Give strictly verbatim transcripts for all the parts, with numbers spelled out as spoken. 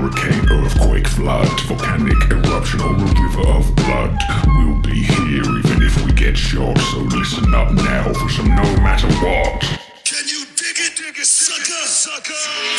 hurricane, earthquake, flood, volcanic eruption, or a river of blood. We'll be here even if we get shot, so listen up now for some no matter what. Can you dig it, dig it, sucker, sucker?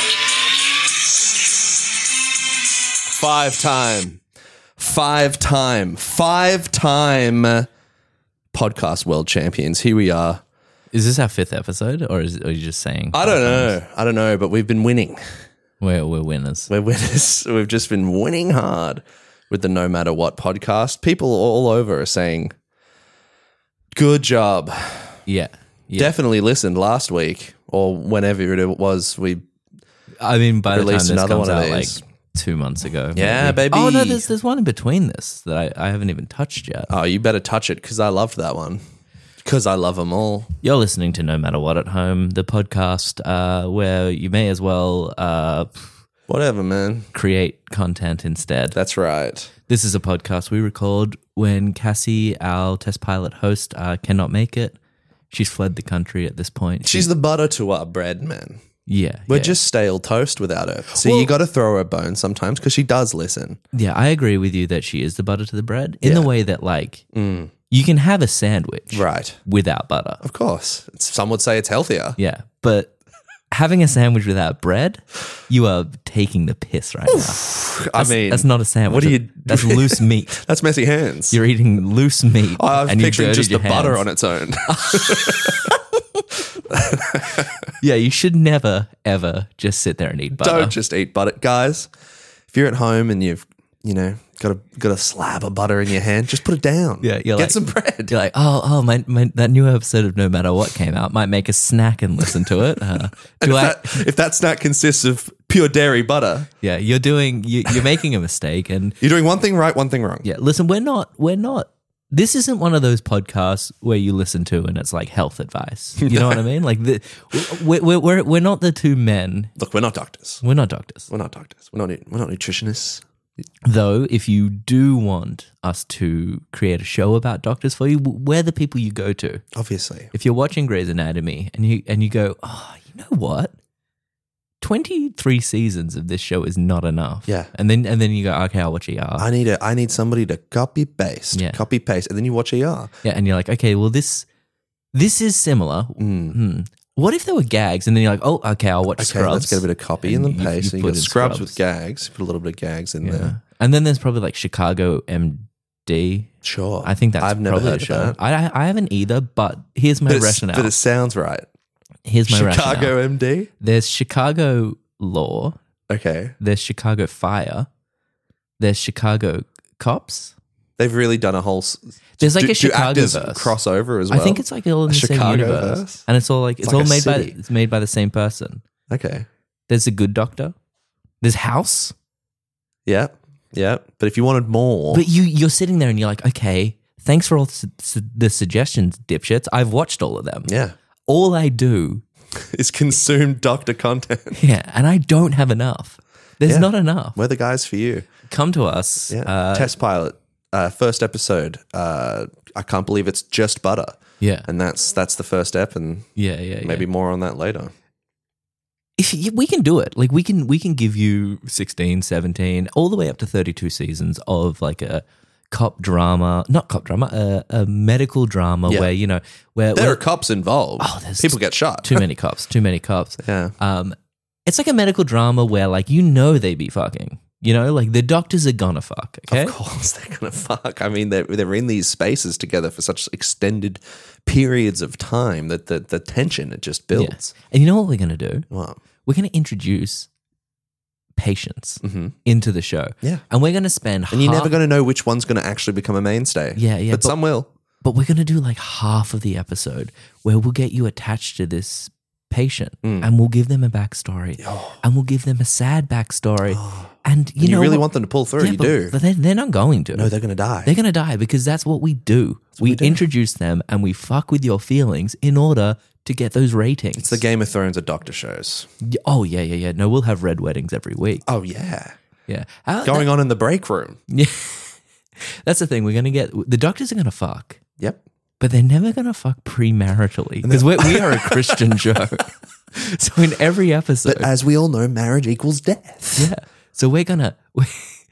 Five time, five time, five time podcast world champions. Here we are. Is this our fifth episode, or is it, are you just saying? I don't know. I don't know, but we've been winning. We're, we're winners. We're winners. We've just been winning hard with the No Matter What podcast. People all over are saying, good job. Yeah. yeah. Definitely listened last week or whenever it was. We I mean, by the time released this another comes one of out, like these. two months ago. Yeah, maybe. baby. Oh, no, there's, there's one in between this that I, I haven't even touched yet. Oh, you better touch it because I loved that one. Because I love them all. You're listening to No Matter What at Home, the podcast uh, where you may as well uh, Whatever, man. create content instead. That's right. This is a podcast we record when Cassie, our test pilot host, uh, cannot make it. She's fled the country at this point. She's the butter to our bread, man. Yeah. We're yeah. just stale toast without her. So Well- you got to throw her a bone sometimes because she does listen. Yeah, I agree with you that she is the butter to the bread in Yeah. the way that, like, you can have a sandwich Right. without butter. Of course. It's, some would say it's healthier. Yeah, but having a sandwich without bread, you are taking the piss right now. I That's, mean, that's not a sandwich. what do you- That's loose meat. That's messy hands. You're eating loose meat. I was and you picturing dirtied just the your butter hands. on its own. Yeah, you should never, ever just sit there and eat butter. Don't just eat butter. Guys, if you're at home and you've, you know, got a got a slab of butter in your hand, just put it down. Yeah, you're Get like- some bread. You're like, oh, oh, my, my, that new episode of No Matter What came out. Might make a snack and listen to it. Uh, And do if, I? that, if that snack consists of pure dairy butter, Yeah, you're doing. You, you're making a mistake, and you're doing one thing right, one thing wrong. yeah, listen, we're not. We're not. This isn't one of those podcasts where you listen to and it's like health advice. You know what I mean? Like the, we're, we're we're we're not the two men. Look, we're not doctors. We're not doctors. We're not doctors. We're not. We're not nutritionists. Though, if you do want us to create a show about doctors for you, we're the people you go to. Obviously. If you're watching Grey's Anatomy and you and you go, oh, you know what? twenty-three seasons of this show is not enough. Yeah. And then and then you go, okay, I'll watch E R. I need a. I need somebody to copy paste. Yeah. Copy paste, and then you watch E R. Yeah, and you're like, okay, well this this is similar. Mm. Hmm. What if there were gags? And then you're like, oh, okay, I'll watch Okay, Scrubs. let's get a bit of copy And and then you- paste. you and you put got in Scrubs, Scrubs. with gags. Put a little bit of gags in Yeah. there. And then there's probably like Chicago M D. Sure. I think that's I've never probably heard a of show. that. I, I I haven't either, but here's my But, it's- rationale. but it sounds right. Here's my Chicago rationale. M D. There's Chicago Law. Okay. There's Chicago Fire. There's Chicago Cops. They've really done a whole. s- There's like do, a do actors Chicago-verse. cross over as well. I think it's like all in A the same Chicago-verse? universe, and it's all like it's, like all a made by city. it's made by the same person. Okay. There's a Good Doctor. There's House. Yeah. Yeah. But if you wanted more, But you you're sitting there and you're like, okay, thanks for all su- su- the suggestions, dipshits. I've watched all of them. yeah, All I do, is consume doctor content. yeah, and I don't have enough. There's Yeah. not enough. We're the guys for you. Come to us. Yeah. Uh, Test pilot. Uh, first episode. Uh, I can't believe it's just butter. yeah, And that's that's the first ep, and yeah, yeah, yeah. maybe more on that later. if you, we can do it, like we can we can give you sixteen, seventeen, all the way up to thirty-two seasons of like a cop drama, not cop drama, a, a medical drama Yeah. where, you know, where, There where are cops involved. Oh, there's People get shot. too many cops, too many cops. Yeah. Um, it's like a medical drama where, like, you know, they be fucking. You know, like the doctors are gonna fuck. Okay, Of course they're gonna fuck. I mean, they're they're in these spaces together for such extended periods of time that the the tension it just Yeah. builds. And you know what we're gonna do? Wow. We're gonna introduce patients Mm-hmm. into the show. Yeah. And we're gonna spend. And you're half, never going to know which one's going to actually become a mainstay. Yeah, yeah, But, but- some will. But we're gonna do like half of the episode where we'll get you attached to this patient, Mm. and we'll give them a backstory, Oh. and we'll give them a sad backstory. And you You, know, really what? want them to pull through. Yeah, you but, do. but they're, they're not going to. No, they're going to die. They're going to die because that's what we do. We, we do. introduce them and we fuck with your feelings in order to get those ratings. It's the Game of Thrones of doctor shows. Y- Oh, yeah, yeah, yeah. No, we'll have red weddings every week. Oh, yeah. Yeah. Uh, Going on in the break room. Yeah. That's the thing. We're going to get, the doctors are going to fuck, Yep. but they're never going to fuck premaritally because we we are a Christian show. So in every episode, But as we all know, marriage equals death. yeah. So we're gonna. We're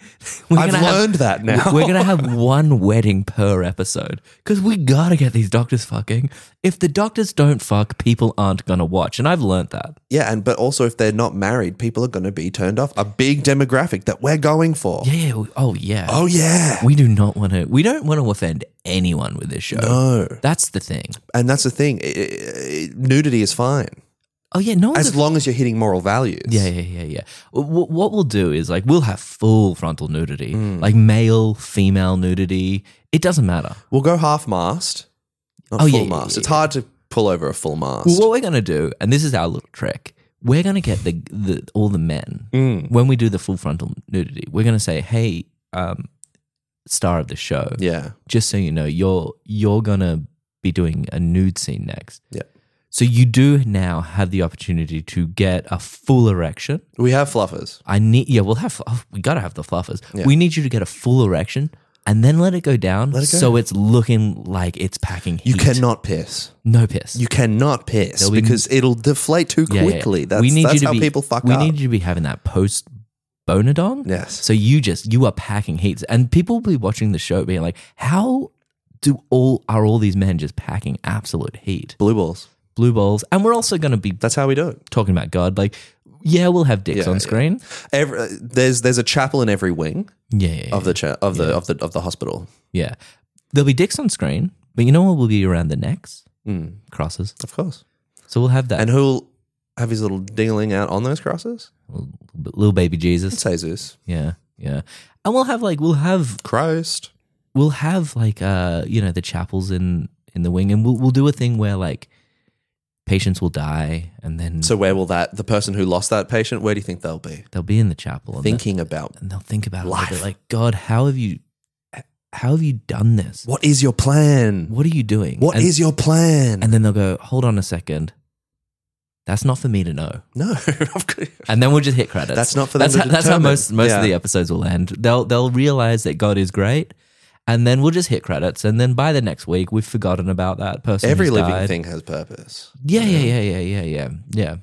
I've gonna learned have, that now. We're gonna have one wedding per episode because we gotta get these doctors fucking. If the doctors don't fuck, people aren't gonna watch, and I've learned that. Yeah, and but also if they're not married, people are going to be turned off. A big demographic that we're going for. Yeah. we- Oh yeah. Oh yeah. We do not want to. We don't want to offend anyone with this show. No. That's the thing. And that's the thing. I- I- I- nudity is fine Oh yeah. No one's as long as you're hitting moral values. Yeah, yeah, yeah, yeah. W- what we'll do is like we'll have full frontal nudity, Mm. like male, female nudity. It doesn't matter. We'll go half mast, not Oh, full yeah, yeah, mast. yeah, It's yeah. hard to pull over a full mast. Well, what we're gonna do, and this is our little trick, we're gonna get the, the all the men Mm. when we do the full frontal nudity. We're gonna say, "Hey, um, star of the show, Yeah. just so you know, you're you're gonna be doing a nude scene next. Yeah. So you do now have the opportunity to get a full erection. We have fluffers. I need, yeah, we'll have, oh, we gotta have the fluffers. Yeah. We need you to get a full erection and then let it go down Let it go. so it's looking like it's packing heat. You cannot piss. No piss. You cannot piss There'll be- because it'll deflate too Yeah, yeah, yeah. quickly. That's, we need that's you to how be, people fuck we up. need you to be having that post bonadong. Yes. So you just, you are packing heat. And people will be watching the show being like, how do all, are all these men just packing absolute heat? Blue balls. Blue balls. And we're also going to be That's how we do it. talking about God. Like, yeah, we'll have dicks Yeah, on yeah. screen. Every, uh, there's there's a chapel in every wing Yeah, yeah, yeah. of the cha- of the of the of the hospital. yeah. There'll be dicks on screen, but you know what will be around the necks? Mm, Crosses. of course. So we'll have that. And who'll have his little dingling out on those crosses? little, little baby Jesus. Say Zeus. Yeah, yeah. And we'll have like we'll have Christ. we'll have like uh you know the chapels in in the wing, and we'll we'll do a thing where like patients will die, and then So where will that the person who lost that patient? Where do you think they'll be? they'll be in the chapel and Thinking about they'll, and they'll think about life. it. They're like, God, how have you how have you done this? what is your plan? What are you doing? What and, is your plan? And then they'll go, hold on a second. That's not for me to know. no, And then we'll just hit credits. That's not for them That's to how, that's how determine. most most of Yeah. the episodes will end. They'll they'll realize that God is great, and then we'll just hit credits. And then by the next week, we've forgotten about that person. Every who's living died. thing has purpose. Yeah, yeah, yeah, yeah, yeah, yeah, yeah.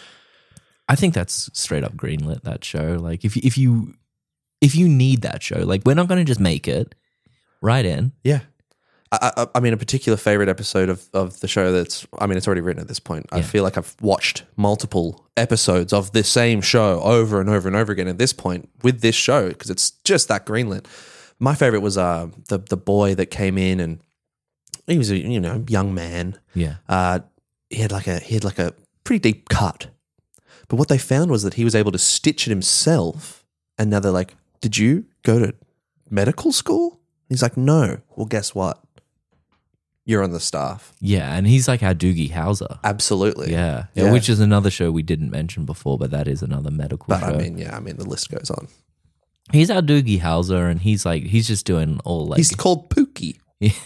I think that's straight up greenlit. That show. Like if if you if you need that show, like we're not going to just make it. Right in. Yeah. I, I, I mean, a particular favorite episode of, of the show that's, I mean, it's already written at this point. I Yeah. feel like I've watched multiple episodes of this same show over and over and over again at this point with this show because it's just that greenlit. My favorite was uh, the the boy that came in and he was a you know young man. Yeah. Uh, he had like a he had like a pretty deep cut, but what they found was that he was able to stitch it himself. And now they're like, "Did you go to medical school?" He's like, "No." Well, guess what? You're on the staff. Yeah, and he's like our Doogie Howser. Absolutely. Yeah. yeah, Yeah. which is another show we didn't mention before, but that is another medical But show. I mean, yeah, I mean, the list goes on. He's our Doogie Howser, and he's like he's just doing all like He's called Pookie.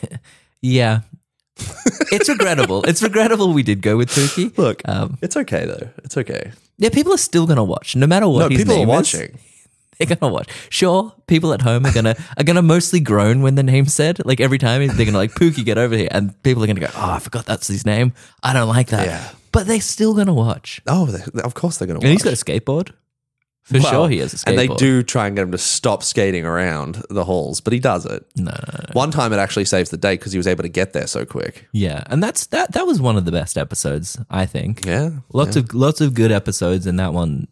yeah. It's regrettable. It's regrettable we did go with Pookie. Look, Um, it's okay though. It's okay. yeah, people are still gonna watch, no matter what. No, his people are name is. watching. They're gonna watch. Sure, people at home are gonna are gonna mostly groan when the name's said. Like every time they're gonna like Pookie, get over here, and people are gonna go, "Oh, I forgot that's his name. I don't like that." Yeah. But they're still gonna watch. Oh, they, of course they're going to watch. And he's got a skateboard. For Well, sure, he has a skateboard. And they do try and get him to stop skating around the halls, but he does it. No, no, no. One time it actually saves the day because he was able to get there so quick. Yeah, and that's that. That was one of the best episodes, I think. Yeah. Lots of lots of good episodes, and that one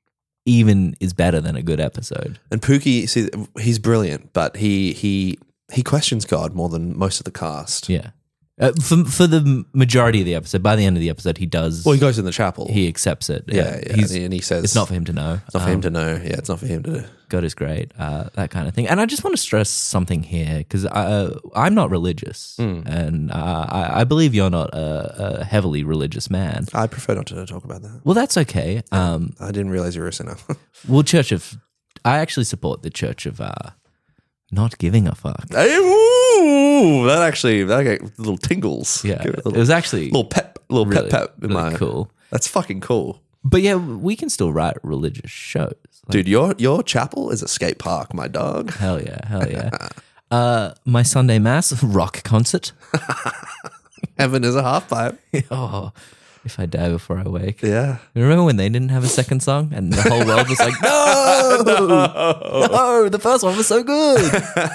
even is better than a good episode. And Pookie, see, he's brilliant, but he he he questions God more than most of the cast. Yeah, uh, for for the majority of the episode, by the end of the episode, he does. Well, he goes in the chapel. he accepts it. yeah, yeah, He's, and he says it's not for him to know. It's not for him to know. Yeah, it's not for him to. God is great, uh, that kind of thing. And I just want to stress something here because uh, I'm not religious, Hmm. and uh, I, I believe you're not a, a heavily religious man. I prefer not to talk about that. Well, that's okay. Um, I didn't realize you were a sinner. well, Church of, I actually support the Church of uh, not giving a fuck. Hey, ooh, that actually that got little tingles. Yeah, Give it a it little, was actually little pep, little really, pep pep in really my. cool. That's fucking cool, But yeah, we can still write religious shows. Like, dude. Your your chapel is a skate park, my dog. hell yeah, hell yeah. uh, my Sunday Mass rock concert. Heaven is a half pipe. oh, If I Die Before I Wake. Yeah. Remember when they didn't have a second song and the whole world was like, no, no, no, the first one was so good.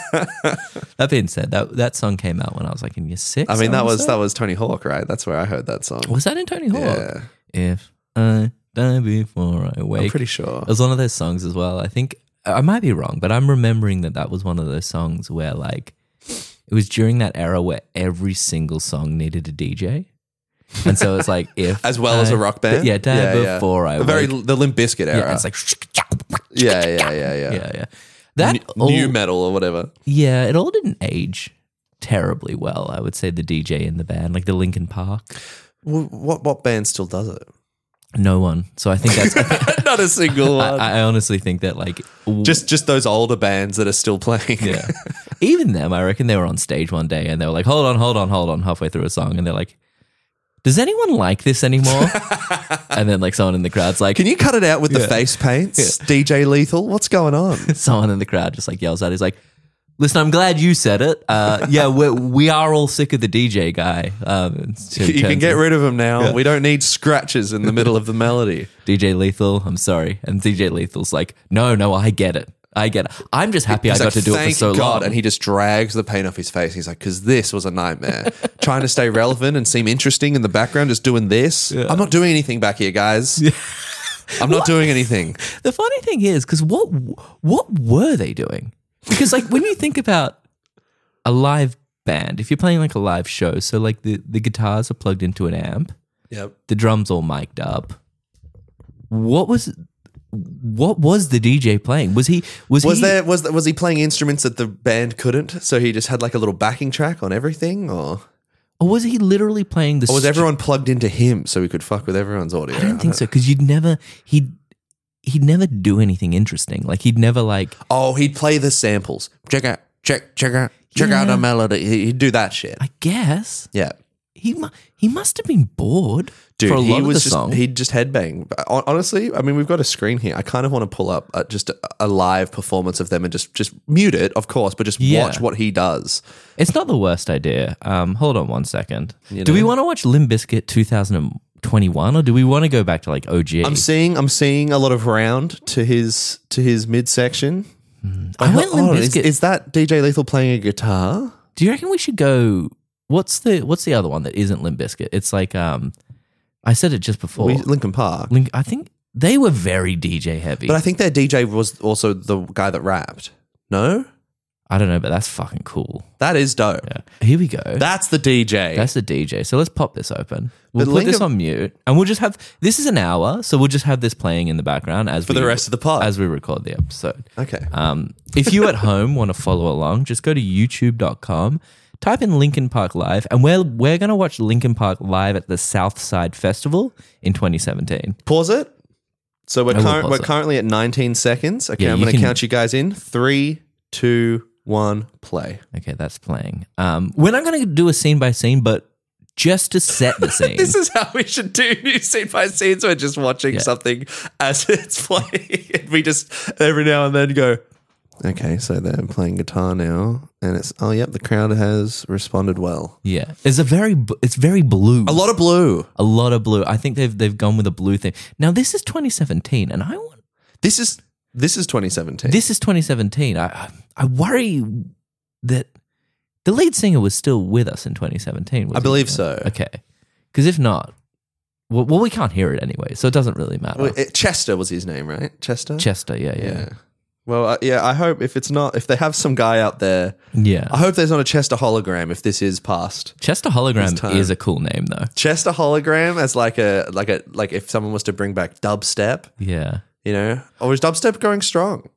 That being said, that that song came out when I was like in year six. I mean, that wanna was say. that was Tony Hawk, right? That's where I heard that song. Was that in Tony Hawk? Yeah. If I die before I wake. I'm pretty sure. It was one of those songs as well. I think, I might be wrong, but I'm remembering that that was one of those songs where like, it was during that era where every single song needed a D J. And so it's like if As well as a rock band? yeah, die before I A very wake. the Limp Bizkit era. Yeah, it's like yeah, yeah, yeah, yeah. yeah, yeah. That N- all, new metal or whatever. yeah, it all didn't age terribly well. I would say the D J in the band, like the Linkin Park, Wh- What what band still does it? no one. So I think that's. Not a single I, one. I honestly think that like w- just just those older bands that are still playing. yeah, even them. I reckon they were on stage one day and they were like, "Hold on, hold on, hold on," halfway through a song, and they're like, "Does anyone like this anymore?" And then like someone in the crowd's like, Can you cut it out with the Yeah. face paints? D J Lethal? What's going on? someone in the crowd just like yells out, he's like, "Listen, I'm glad you said it. Uh, yeah, we're, we are all sick of the D J guy. Um, You can get rid of him now. We don't need scratches in the middle of the melody. D J Lethal, I'm sorry." And D J Lethal's like, no, no, I get it. I get it. I'm just happy He's I got like, to do it for "Thank so God." long. And he just drags the paint off his face. He's like, because this was a nightmare. Trying to stay relevant and seem interesting in the background, just doing this. I'm not doing anything back here, guys. I'm not doing anything. The funny thing is, because what what were they doing? Because like when you think about a live band, if you're playing like a live show, so like the, the guitars are plugged into an amp, Yep. the drums all mic'd up. What was what was the D J playing? Was he was, Was he there was was he playing instruments that the band couldn't? So he just had like a little backing track on everything, or or was he literally playing the? or was str- everyone plugged into him so he could fuck with everyone's audio? I don't think so because you'd never he'd he'd never do anything interesting. Like he'd never like Oh, he'd play the samples. Check out, check, check out, check out Yeah. a melody. He- He'd do that shit. I guess Yeah, he mu- he must have been bored dude. for a lot he of was the just song. he'd just headbang. Hon- Honestly, I mean, we've got a screen here. I kind of want to pull up uh, just a, a live performance of them and just just mute it, of course, but just Yeah. watch what he does. It's not the worst idea. Um, hold on one second. You Do we know? want to watch Limp Bizkit twenty twenty-one or do we want to go back to like O G? I'm seeing I'm seeing a lot of round to his to his midsection. I went Limp Oh, is, Bizkit. is that D J Lethal playing a guitar? Do you reckon we should go? What's the What's the other one that isn't Limp Bizkit? It's like um, I said it just before. We, Linkin Park. Link, I think they were very D J heavy. But I think their D J was also the guy that rapped. No? I don't know, but that's fucking cool. That is dope. Yeah. Here we go. That's the D J. That's the D J. So let's pop this open. We'll But put this Linkin- on mute, and we'll just have this is an hour, so we'll just have this playing in the background as For we, the rest of the pod. as we record the episode. Okay. Um, if you at home want to follow along, just go to youtube dot com, type in Linkin Park Live, and we're we're gonna watch Linkin Park live at the Southside Festival in twenty seventeen. Pause it. So we're I will curr- pause we're it. currently at nineteen seconds. Okay, Yeah, I'm you going to can- count you guys in. Three, two, one, play. Okay, that's playing. Um, we're not gonna do a scene by scene, but just to set the scene. This is how we should do new scene by scenes. We're just watching Yeah. something as it's playing. And we just every now and then go, okay, so they're playing guitar now. And it's, oh, yep, the crowd has responded well. yeah, it's a very b- it's very blue. A lot of blue. A lot of blue. I think they've they've gone with a blue thing. Now this is twenty seventeen, and I want This is this is twenty seventeen. this is twenty seventeen. I I, I worry that the lead singer was still with us in twenty seventeen. Was I he? believe so. Okay, because if not, well, well, we can't hear it anyway, so it doesn't really matter. Well, it- Chester was his name, right? Chester? Chester, yeah, yeah, Yeah. Well, uh, yeah, I hope if it's not, if they have some guy out there, yeah. I hope there's not a Chester hologram if this is past. Chester This Hologram time. is a cool name, though. Chester hologram as like a, like a, like if someone was to bring back dubstep, Yeah. you know? Or is dubstep going strong?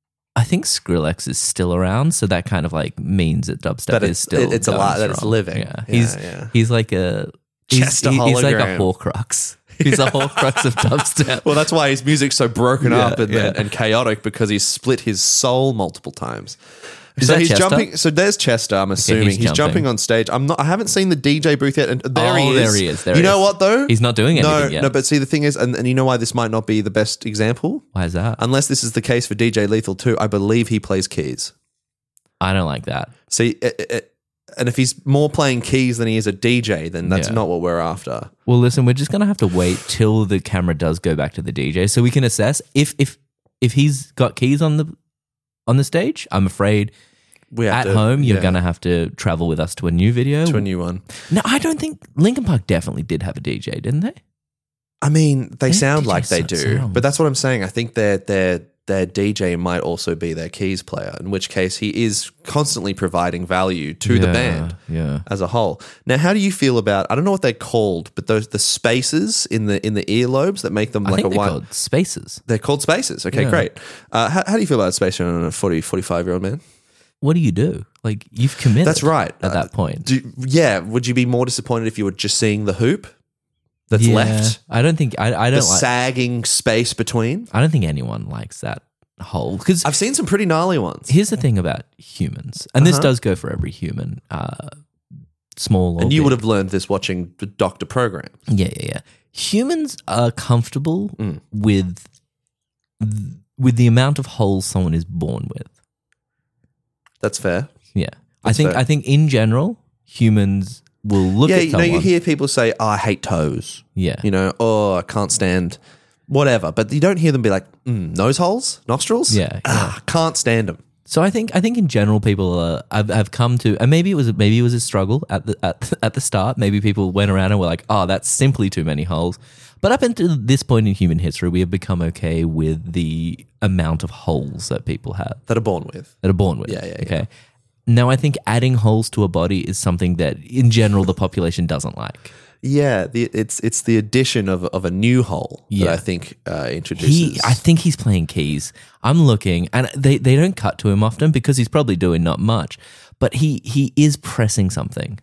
I think Skrillex is still around, so that kind of like means that dubstep That is it's- still it- it's a going lot- that it's strong. living. Yeah, Yeah, he's yeah. he's like a he's, Chester he- he's like a hologram. Horcrux. He's a Horcrux of dubstep. Well, that's why his music's so broken Yeah, up and, yeah. and, and chaotic because he's split his soul multiple times. Is so that he's Chester? jumping. So there's Chester. I'm assuming he's he's, jumping. jumping. on stage. I'm not. I haven't seen the D J booth yet. And there Oh, he is. there he is, there you he know is. what though? He's not doing no, anything yet. no. But see, the thing is, and, and you know why this might not be the best example, Why is that? unless this is the case for D J Lethal too. I believe he plays keys. I don't like that. See, it, it, and if he's more playing keys than he is a D J, then that's Yeah. not what we're after. Well, listen, we're just gonna have to wait till the camera does go back to the D J, so we can assess if if if he's got keys on the on the stage. I'm afraid We have at to- home you're yeah, gonna have to travel with us to a new video. to a new one. No, I don't think Linkin Park definitely did have a D J, didn't they? I mean, they Their sound D Js like they so- do, sound- but that's what I'm saying. I think their their their D J might also be their keys player, in which case he is constantly providing value to the Yeah, band yeah. as a whole. Now, how do you feel about? I don't know what they're called, but those the spaces in the in the earlobes that make them I like think a they're white. called spaces. They're called spaces. Okay, Yeah. great. Uh, how, how do you feel about a space on a forty, forty-five year old man? What do you do? Like you've committed. That's right. At Uh, that point, Do, yeah, would you be more disappointed if you were just seeing the hoop that's Yeah. left, I don't think I, I the don't like. sagging space between? I don't think anyone likes that hole because I've seen some pretty gnarly ones. here's the thing about humans, and this Uh-huh. does go for every human, uh, small or And you big. would have learned this watching the Doctor program. Yeah, yeah, yeah. Humans are comfortable Mm. with th- with the amount of holes someone is born with. That's fair. Yeah, I That's think fair. I think in general humans will look yeah, at you know, someone. you hear people say, oh, I hate toes. yeah, You know, oh, I can't stand whatever. But you don't hear them be like, mm, nose holes, nostrils? Yeah, Ah, can't stand them. So I think I think in general people uh, have, have come to, and maybe it was maybe it was a struggle at the at, at the start. Maybe people went around and were like, "Oh, that's simply too many holes." But up until this point in human history, we have become okay with the amount of holes that people have That are born with. that are born with. Yeah, yeah, yeah. Okay. Now I think adding holes to a body is something that, in general, the population doesn't like. Yeah, the, it's it's the addition of, of a new hole Yeah. that I think uh, introduces. He, I think he's playing keys. I'm looking, and they, they don't cut to him often because he's probably doing not much. But he he is pressing something.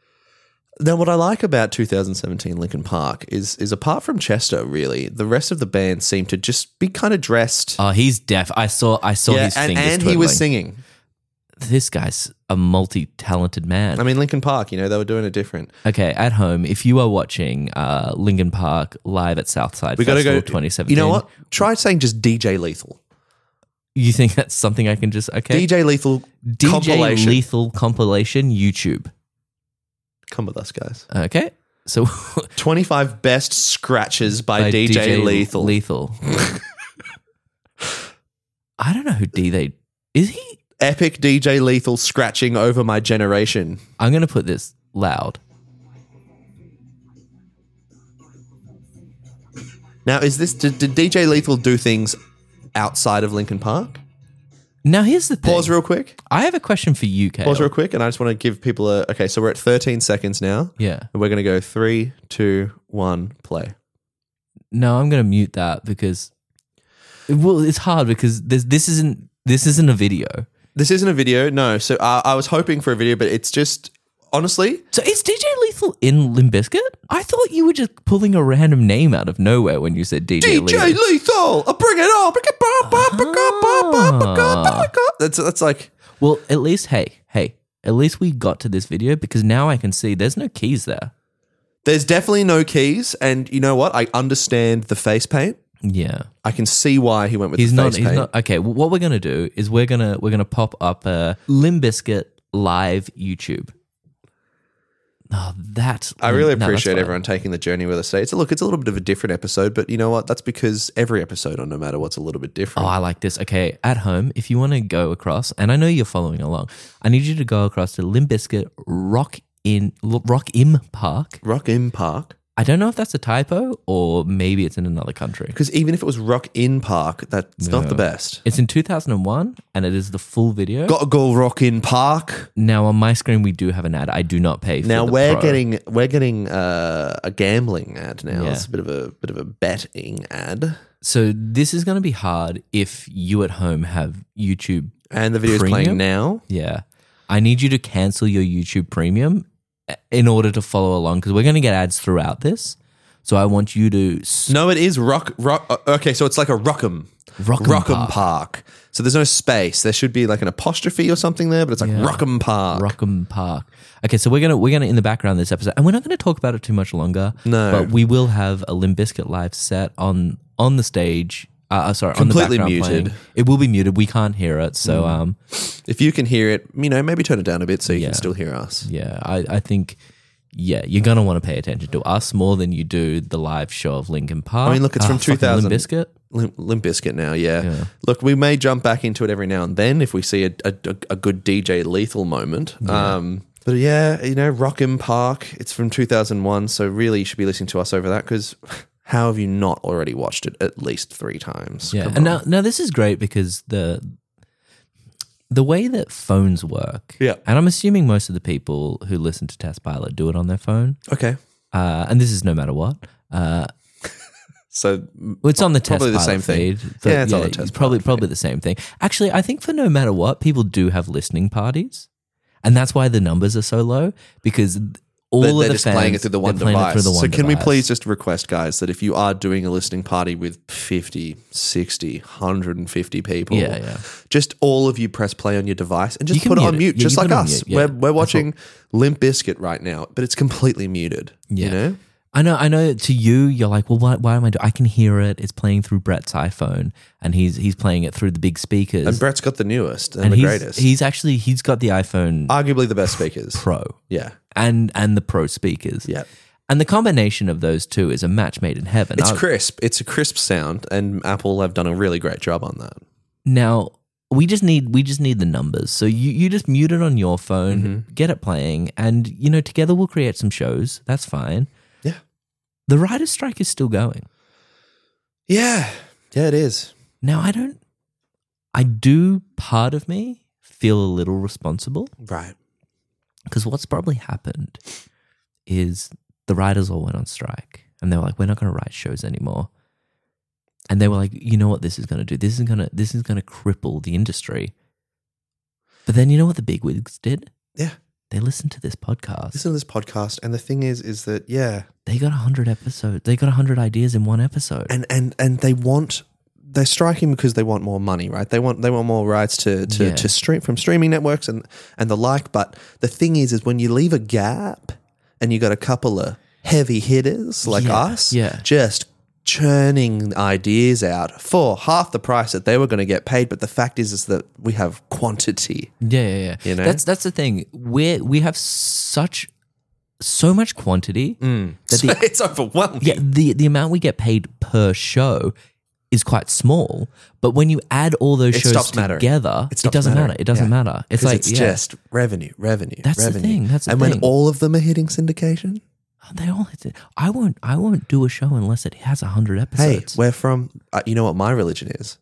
Now, what I like about two thousand seventeen Linkin Park is is apart from Chester, really, the rest of the band seemed to just be kind of dressed. Oh, he's deaf. I saw I saw yeah, his and, fingers and he was twiddling. singing. This guy's a multi-talented man. I mean, Linkin Park, you know, they were doing it different. Okay, at home, if you are watching uh, Linkin Park live at Southside We got to Festival go. twenty seventeen, You know what? Try saying just D J Lethal. You think that's something I can just okay? D J Lethal D J compilation. Lethal compilation YouTube. Come with us, guys. Okay, so twenty-five best scratches by, by D J, Lethal. Lethal. I don't know who D J is. He. Epic D J Lethal scratching over my generation. I'm going to put this loud. Now, is this did, did D J Lethal do things outside of Linkin Park? Now here's the thing. Pause real quick. I have a question for you, Kale. Pause real quick, and I just want to give people a. Okay, so we're at thirteen seconds now. Yeah. And we're going to go three, two, one, play. No, I'm going to mute that because well, it's hard because this this isn't this isn't a video. This isn't a video, no. So uh, I was hoping for a video, but it's just honestly. So is D J Lethal in Limp Bizkit? I thought you were just pulling a random name out of nowhere when you said D J, D J Lethal. Lethal, I bring it on. Bring it ba- ba- ba- ga- ba- ba- ba- ga- ba- ga. That's that's like Well, at least hey, hey, at least we got to this video because now I can see there's no keys there. there's definitely no keys, and you know what? I understand the face paint. Yeah. I can see why he went with He's the not face he's paint. not okay, well, what we're going to do is we're going to we're going to pop up a Limp Bizkit live YouTube. Oh, that I really no, that's appreciate fine. everyone taking the journey with us today. It's a look, it's a little bit of a different episode, but you know what? That's because every episode on No Matter What's a little bit different. Oh, I like this. Okay, at home, if you want to go across, and I know you're following along, I need you to go across to Limp Bizkit Rock in Rock Im Park. Rock in Park. I don't know if that's a typo or maybe it's in another country. Because even if it was Rock in Park, that's not the best. It's in two thousand one, and it is the full video. Gotta go Rock in Park. Now on my screen, we do have an ad. I do not pay for Now the we're Pro. getting we're getting uh, a gambling ad now. Yeah. It's a bit of a bit of a betting ad, So this is going to be hard if you at home have YouTube. and the video's Premium? playing now. Yeah, I need you to cancel your YouTube Premium in order to follow along because we're going to get ads throughout this. So I want you to s- No, it is Rock Rock. uh, Okay, so it's like a Rockham Rockham Rockham Park. Park. So there's no space. There should be like an apostrophe or something there, but it's like Yeah. Rockham Park. Rockham Park. Okay, so we're gonna we're gonna in the background of this episode, and we're not gonna talk about it too much longer. No. but we will have a Limp Bizkit live set on on the stage Uh, sorry, Completely on the background muted. playing. It will be muted. We can't hear it. So, um, If you can hear it, you know, maybe turn it down a bit so you Yeah. can still hear us. yeah, I, I think, yeah, you're going to want to pay attention to us more than you do the live show of Linkin Park. I mean, look, it's Ah, from fucking two thousand. Limp Bizkit. Limp, Limp Bizkit now, yeah. Yeah. Look, we may jump back into it every now and then if we see a, a, a good D J Lethal moment. Um, but yeah, you know, Rockin' Park, it's from two thousand one, so really you should be listening to us over that because how have you not already watched it at least three times? Yeah, Come and on. now, now this is great because the the way that phones work, Yeah. and I'm assuming most of the people who listen to Test Pilot do it on their phone, Okay. uh, and this is no matter what. Uh, So well, it's on the Test Probably the Pilot same thing. feed. but Yeah, it's on the Test probably Pilot probably the same thing. Actually, I think for no matter what, people do have listening parties, and that's why the numbers are so low because all they're, of they're the just fans, playing it through the one they're playing it device. through the one so can we device. please just request, guys, that if you are doing a listening party with fifty, sixty, one hundred fifty people, Yeah, yeah. just all of you press play on your device and You just can put it mute on it. mute, Yeah, just you like put it on us. mute. Yeah, we're we're that's watching Limp Bizkit right now, but it's completely muted. Yeah. You know? I know, I know. To you, you're like, well, why, why am I doing? I can hear it. It's playing through Brett's iPhone, and he's he's playing it through the big speakers. And Brett's got the newest and, and the he's, greatest. He's actually he's got the iPhone Arguably the best speakers. Pro Yeah. and and the Pro speakers. Yeah. And the combination of those two is a match made in heaven. It's I- crisp. It's a crisp sound, and Apple have done a really great job on that. Now we just need we just need the numbers. So you you just mute it on your phone, Mm-hmm. get it playing, and you know together we'll create some shows. That's fine. Yeah. The writer's strike is still going. Yeah. Yeah, it is. Now I don't. I do. Part of me feel a little responsible Right. because what's probably happened is the writers all went on strike and they were like, "We're not going to write shows anymore." And they were like, "You know what this is going to do? This is going to this is going to cripple the industry." But then you know what the bigwigs did? Yeah. They listened to this podcast. Listen to this podcast, and the thing is, is that yeah, They got a hundred episodes. They got a hundred ideas in one episode. and and and they want they're striking because they want more money, right? They want they want more rights to to, Yeah. to stream from streaming networks and and the like. But the thing is, is when you leave a gap and you got a couple of heavy hitters like Yeah, us, yeah. just churning ideas out for half the price that they were going to get paid. But the fact is, is that we have quantity. yeah, yeah, yeah. You know? That's that's the thing. We we have such so much quantity that So the it's overwhelming. yeah the the amount we get paid per show is quite small. But when you add all those It shows stops mattering. together, It it, stops doesn't mattering. matter. It doesn't Yeah. matter. It's 'Cause like it's yeah. just revenue, revenue. That's the revenue. thing, that's the and thing. when all of them are hitting syndication, they all. I won't. I won't do a show unless it has a hundred hey, episodes. we're from. Uh, you know what my religion is?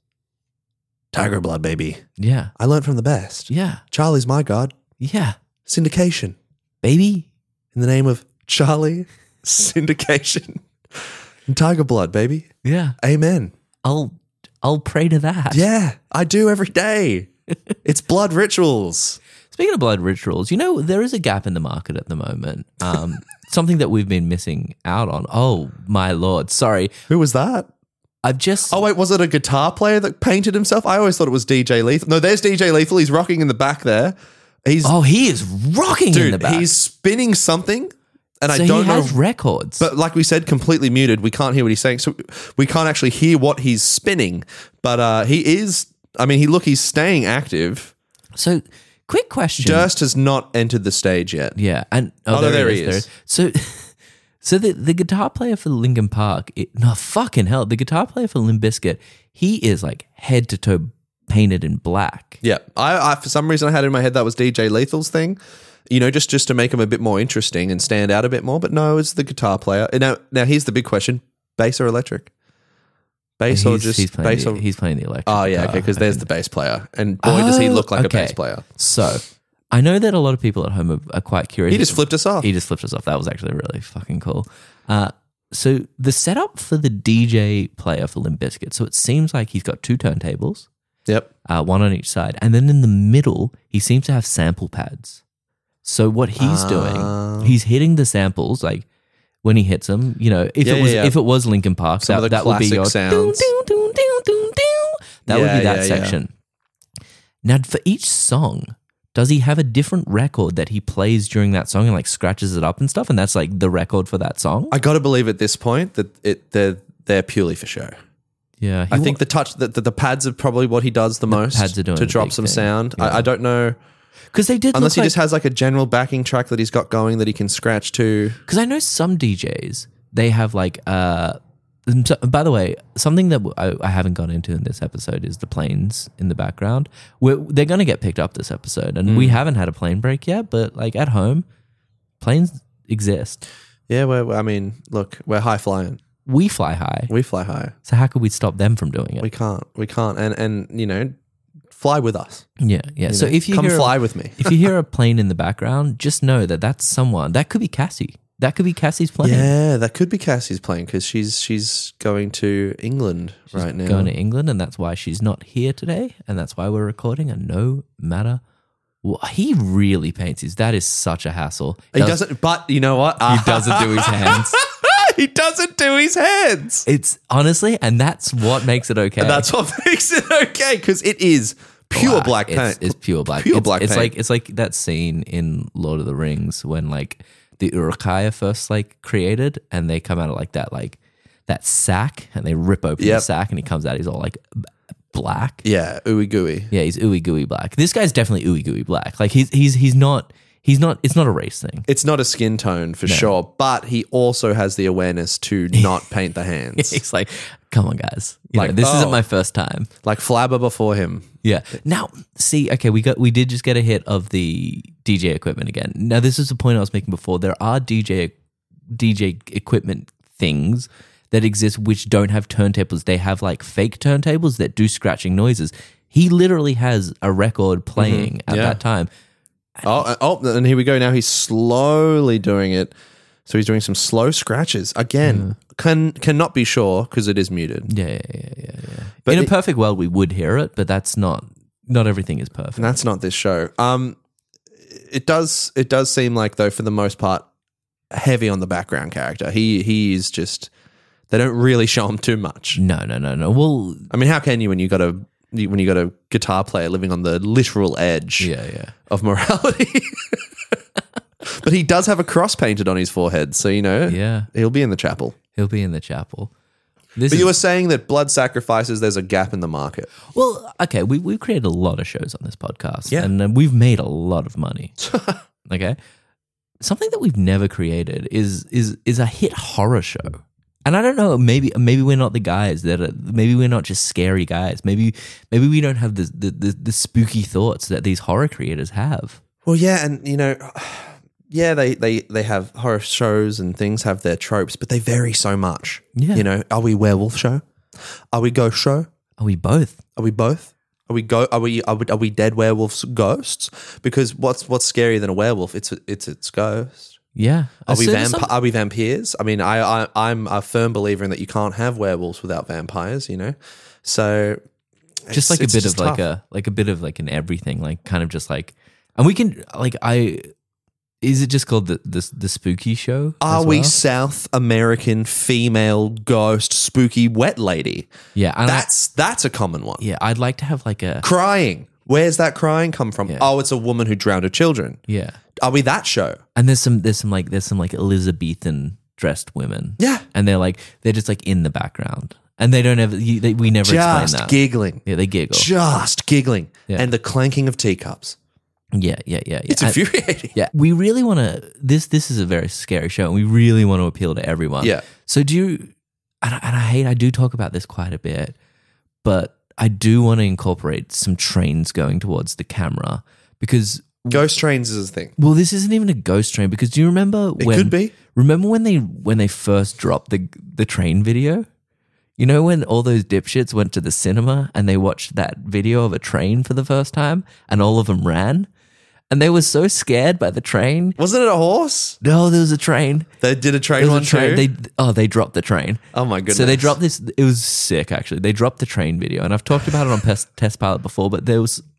Tiger blood, baby. yeah, I learned from the best. yeah, Charlie's my god. yeah, Syndication baby. in the name of Charlie. Syndication and Tiger blood, baby. Yeah, Amen. I'll. I'll pray to that. Yeah, I do every day. It's blood rituals. Speaking of blood rituals, you know, there is a gap in the market at the moment. Um, something that we've been missing out on. Oh, my Lord. Sorry. Who was that? I've just. Oh, wait, was it a guitar player that painted himself? I always thought it was D J Lethal. No, there's D J Lethal. He's rocking in the back there. He's, Oh, he is rocking in the dude, back. he's spinning something, and so I don't he know. has records. But like we said, completely muted. We can't hear what he's saying. So we can't actually hear what he's spinning. But uh, he is, I mean, he look, he's staying active. so, quick question. Durst has not entered the stage yet. Yeah, and oh, Oh, no, there, there he he is. is. There. So, so the the guitar player for Linkin Park, it, no fucking hell, the guitar player for Limp Bizkit, he is like head to toe painted in black. Yeah. I, I for some reason I had in my head that was D J Lethal's thing. You know, just, just to make him a bit more interesting and stand out a bit more. But no, it's the guitar player. Now, now here's the big question: bass or electric? Bass or he's, just he's playing bass the, or he's playing the electric. oh yeah, guitar, okay, because I there's think. the bass player, and boy does he Oh, look like okay. a bass player. So, I know that a lot of people at home are, are quite curious. He just flipped us off. He just flipped us off. That was actually really fucking cool. Uh, so the setup for the D J player for Limp Bizkit. So it seems like he's got two turntables, Yep. uh, one on each side, and then in the middle he seems to have sample pads. So what he's Ah. doing, he's hitting the samples like when he hits them. You know, if Yeah, it was yeah, yeah. if it was Linkin Park, Some that, of the that would be classic your sounds. doo, doo, doo, doo, doo, doo. That would Yeah, be that yeah, yeah. section. Now, for each song, does he have a different record that he plays during that song and like scratches it up and stuff? And that's like the record for that song? I got to believe at this point that it they're they're purely for show. Yeah, he I think wa- the touch, the, the, the pads are probably what he does the, most pads are doing to a drop big some thing. sound. Yeah. I, I don't know, because they did unless look he like, just has like a general backing track that he's got going that he can scratch to. because I know some D Js, they have like uh and so- by the way, something that I, I haven't gone into in this episode is the planes in the background. We're, they're going to get picked up this episode, and Mm. we haven't had a plane break yet, but like at home, planes exist. Yeah, we're, I mean, look, we're high flying. We fly high. We fly high. So how could we stop them from doing it? We can't. We can't. And and you know, fly with us. yeah, yeah. you So know? if you come hear fly with me. if you hear a plane in the background, just know that that's someone. That could be Cassie. That could be Cassie's plane. Yeah, that could be Cassie's plane because she's she's going to England right now. Going to England, and that's why she's not here today, and that's why we're recording. And no matter what, he really paints his. That is such a hassle. he doesn't. But you know what? He doesn't do his hands. he doesn't do his hands. It's honestly, and that's what makes it okay. And that's what makes it okay because it is pure Wow, black it's- paint. It's, pure black. Pure it's, black It's paint. like it's like that scene in Lord of the Rings when like the Uruk-hai are first like created, and they come out of like that like that sack, and they rip open the Yep. sack, and he comes out. He's all like b- black. Yeah, ooey gooey. Yeah, he's ooey gooey black. This guy's definitely ooey gooey black. Like he's he's he's not he's not. It's not a race thing. It's not a skin tone for sure, but he also has the awareness to not paint the hands. He's like, come on, guys. You Like, know, this oh. isn't my first time. Like Flabber before him. Yeah. Now, see, okay, we got we did just get a hit of the D J equipment again. Now, this is the point I was making before. There are D J D J equipment things that exist which don't have turntables. They have like fake turntables that do scratching noises. He literally has a record playing at Yeah. that time. Oh, uh, oh, and here we go. Now he's slowly doing it. So he's doing some slow scratches again. Can cannot be sure because it is muted. Yeah, yeah, yeah, yeah. yeah. But In a it- perfect world, we would hear it, but that's not. Not everything is perfect. And that's not this show. Um, it does. It does seem like though, for the most part, heavy on the background character. He he is just. They don't really show him too much. No, no, no, no. Well, I mean, how can you when you got a when you got a guitar player living on the literal edge yeah, yeah. of morality? But he does have a cross painted on his forehead, so you know, Yeah. he'll be in the chapel. He'll be in the chapel. This But is, you were saying that blood sacrifices, there's a gap in the market. well, okay, we, we've created a lot of shows on this podcast. Yeah. And uh, we've made a lot of money. Okay. Something that we've never created is is is a hit horror show. And I don't know, maybe maybe we're not the guys that are, maybe we're not just scary guys. Maybe maybe we don't have the the, the the spooky thoughts that these horror creators have. Well, yeah, and you know, yeah, they, they, they have horror shows and things have their tropes, but they vary so much. Yeah. You know, are we werewolf show? Are we ghost show? Are we both? Are we both? Are we go? Are we are we, are we dead werewolves ghosts? Because what's what's scarier than a werewolf? It's it's its ghost. Yeah. Are As we soon as vamp- some- Are we vampires? I mean, I, I I'm a firm believer in that you can't have werewolves without vampires. You know, so just it's- like a it's bit just of like tough. a like a bit of like an everything, like kind of just like, and we can like I is it just called the the, the spooky show? Are as we well? South American female ghost spooky wet lady? Yeah, and I- That's that's a common one. yeah, I'd like to have like a Crying. Where's that crying come from? Yeah. Oh, it's a woman who drowned her children. yeah, Are we that show? and there's some there's some like there's some like Elizabethan dressed women. Yeah. and they're like they're just like in the background, and they don't ever you, they, we never explain Just that. giggling. Yeah, they giggle. Just giggling. Yeah. And the clanking of teacups. Yeah, yeah, yeah, yeah. It's And- infuriating. Yeah, we really want to. This this is a very scary show, and we really want to appeal to everyone. Yeah. So do you? And I, and I hate. I do talk about this quite a bit, but I do want to incorporate some trains going towards the camera because. Ghost trains is a thing. Well, this isn't even a ghost train because do you remember It when? could be. Remember when they when they first dropped the the train video? You know when all those dipshits went to the cinema and they watched that video of a train for the first time, and all of them ran, and they were so scared by the train. Wasn't it a horse? No, there was a train. They did a train There one was a train. too? They oh they dropped the train. Oh my goodness. So they dropped this. It was sick actually. They dropped the train video, and I've talked about it on Pest, Test Pilot before. But there was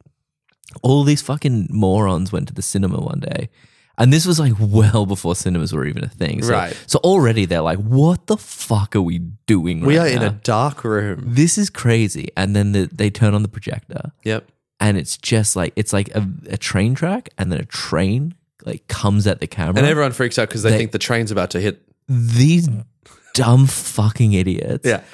all these fucking morons went to the cinema one day, and this was like well before cinemas were even a thing. So, Right. So already they're like, "What the fuck are we doing? We right are in now? a dark room. This is crazy." And then the, they turn on the projector, Yep. and it's just like it's like a, a train track, and then a train like comes at the camera, And everyone freaks out because they, They- think the train's about to hit. these dumb fucking idiots. Yeah.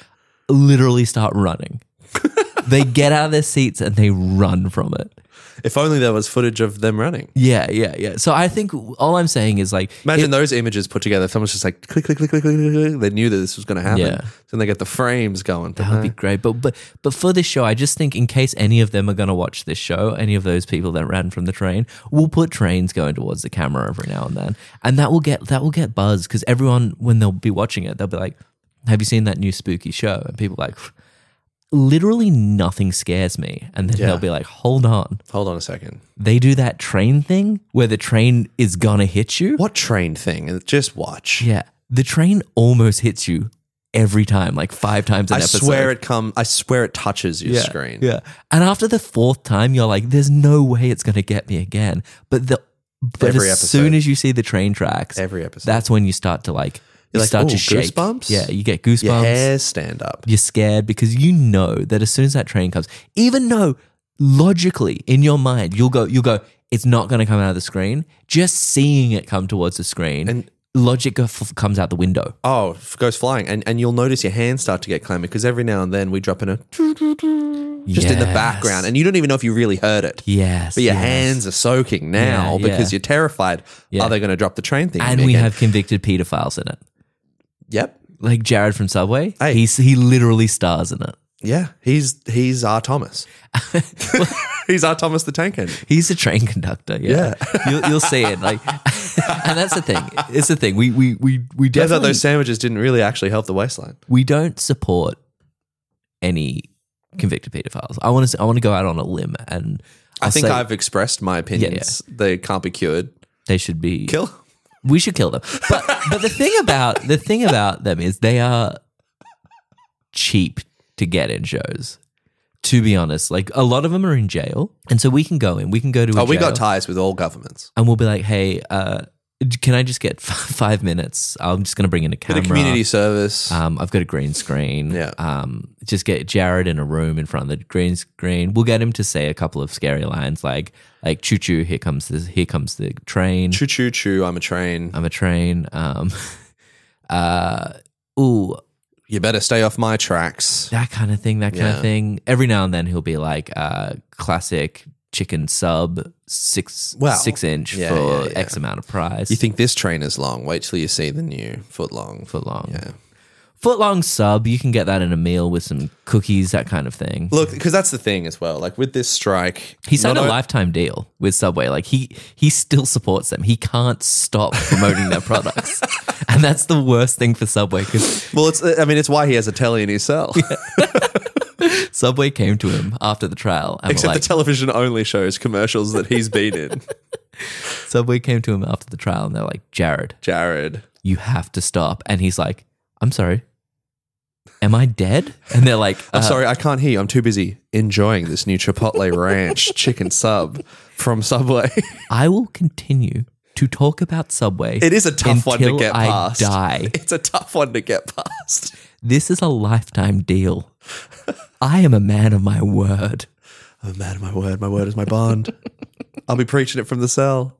literally start running. They get out of their seats and they run from it. If only there was footage of them running. Yeah, yeah, yeah. So I think all I'm saying is like, Imagine it- those images put together. If someone's just like click, click, click, click, click, click, click. They knew that this was going to happen. Yeah. So then they get the frames going. But that would no. be great. But but but for this show, I just think in case any of them are going to watch this show, any of those people that ran from the train, we'll put trains going towards the camera every now and then, and that will get that will get buzz because everyone when they'll be watching it, they'll be like, "Have you seen that new spooky show?" And people are like. Literally nothing scares me. And then Yeah. they'll be like, hold on. Hold on a second. They do that train thing where the train is going to hit you. What train thing? Just watch. Yeah. The train almost hits you every time, like five times an I episode. swear it come. I swear it touches your yeah. screen. Yeah. And after the fourth time, you're like, there's no way it's going to get me again. But the but Every as episode. soon as you see the train tracks, Every episode. that's when you start to like, you You're like, start "Ooh, to shake. goosebumps?" Yeah. You get goosebumps. Your hairs stand up. You're scared because you know that as soon as that train comes, even though logically in your mind you'll go, you'll go, it's not going to come out of the screen. Just seeing it come towards the screen, And- logic f- comes out the window. Oh, f- goes flying, and and you'll notice your hands start to get clammy because every now and then we drop in a just in the Yes. background, and you don't even know if you really heard it. Yes, But your yes. hands are soaking now Yeah, because yeah. you're terrified. Yeah. Are they going to drop the train thing? on and me we again? have convicted pedophiles in it, Yep. like Jared from Subway. Hey. He's he literally stars in it. Yeah, he's he's R. Thomas. He's R. Thomas the Tank Engine. He's a train conductor. Yeah, you'll, you'll see it. Like, and that's the thing. It's the thing. We we we we I thought definitely those sandwiches didn't really actually help the waistline. we don't support any convicted pedophiles. I want to I want to go out on a limb and I I'll think say I've expressed my opinions. They can't be cured. they should be Kill. We should kill them. But but the thing about the thing about them is they are cheap to get in shows. To be honest, like a lot of them are in jail, and so we can go in. We can go to a Oh, we jail, got ties with all governments. and we'll be like, hey, uh, can I just get f- five minutes? I'm just going to bring in a Bit camera. of community service. Um, I've got a green screen. Yeah. Um, just get Jared in a room in front of the green screen. We'll get him to say a couple of scary lines like like choo choo, here comes the here comes the train. choo choo choo. I'm a train. I'm a train. Um, uh, ooh, You better stay off my tracks. that kind of thing. That kind Yeah. of thing. Every now and then he'll be like, uh, classic chicken sub six Well, six inch yeah, for yeah, yeah. X amount of price. You think this train is long? Wait till you see the new foot long. foot long? Yeah. Foot long sub. You can get that in a meal with some cookies, that kind of thing. Look, because that's the thing as well. Like with this strike, He signed a not o- lifetime deal with Subway. Like he he still supports them. He can't stop promoting their products, and that's the worst thing for Subway because Well, it's. I mean, it's why he has a telly in his cell. Subway came to him after the trial and were Except like, the television only shows commercials that he's been in. Subway came to him after the trial and they're like, Jared, Jared. you have to stop. And he's like, I'm sorry, am I dead? And they're like, I'm uh, sorry, I can't hear you. I'm too busy enjoying this new Chipotle Ranch chicken sub from Subway. I will continue to talk about Subway. It is a tough one to until get I past. die. It's a tough one to get past. This is a lifetime deal. I am a man of my word. I'm a man of my word. My word is my bond. I'll be preaching it from the cell.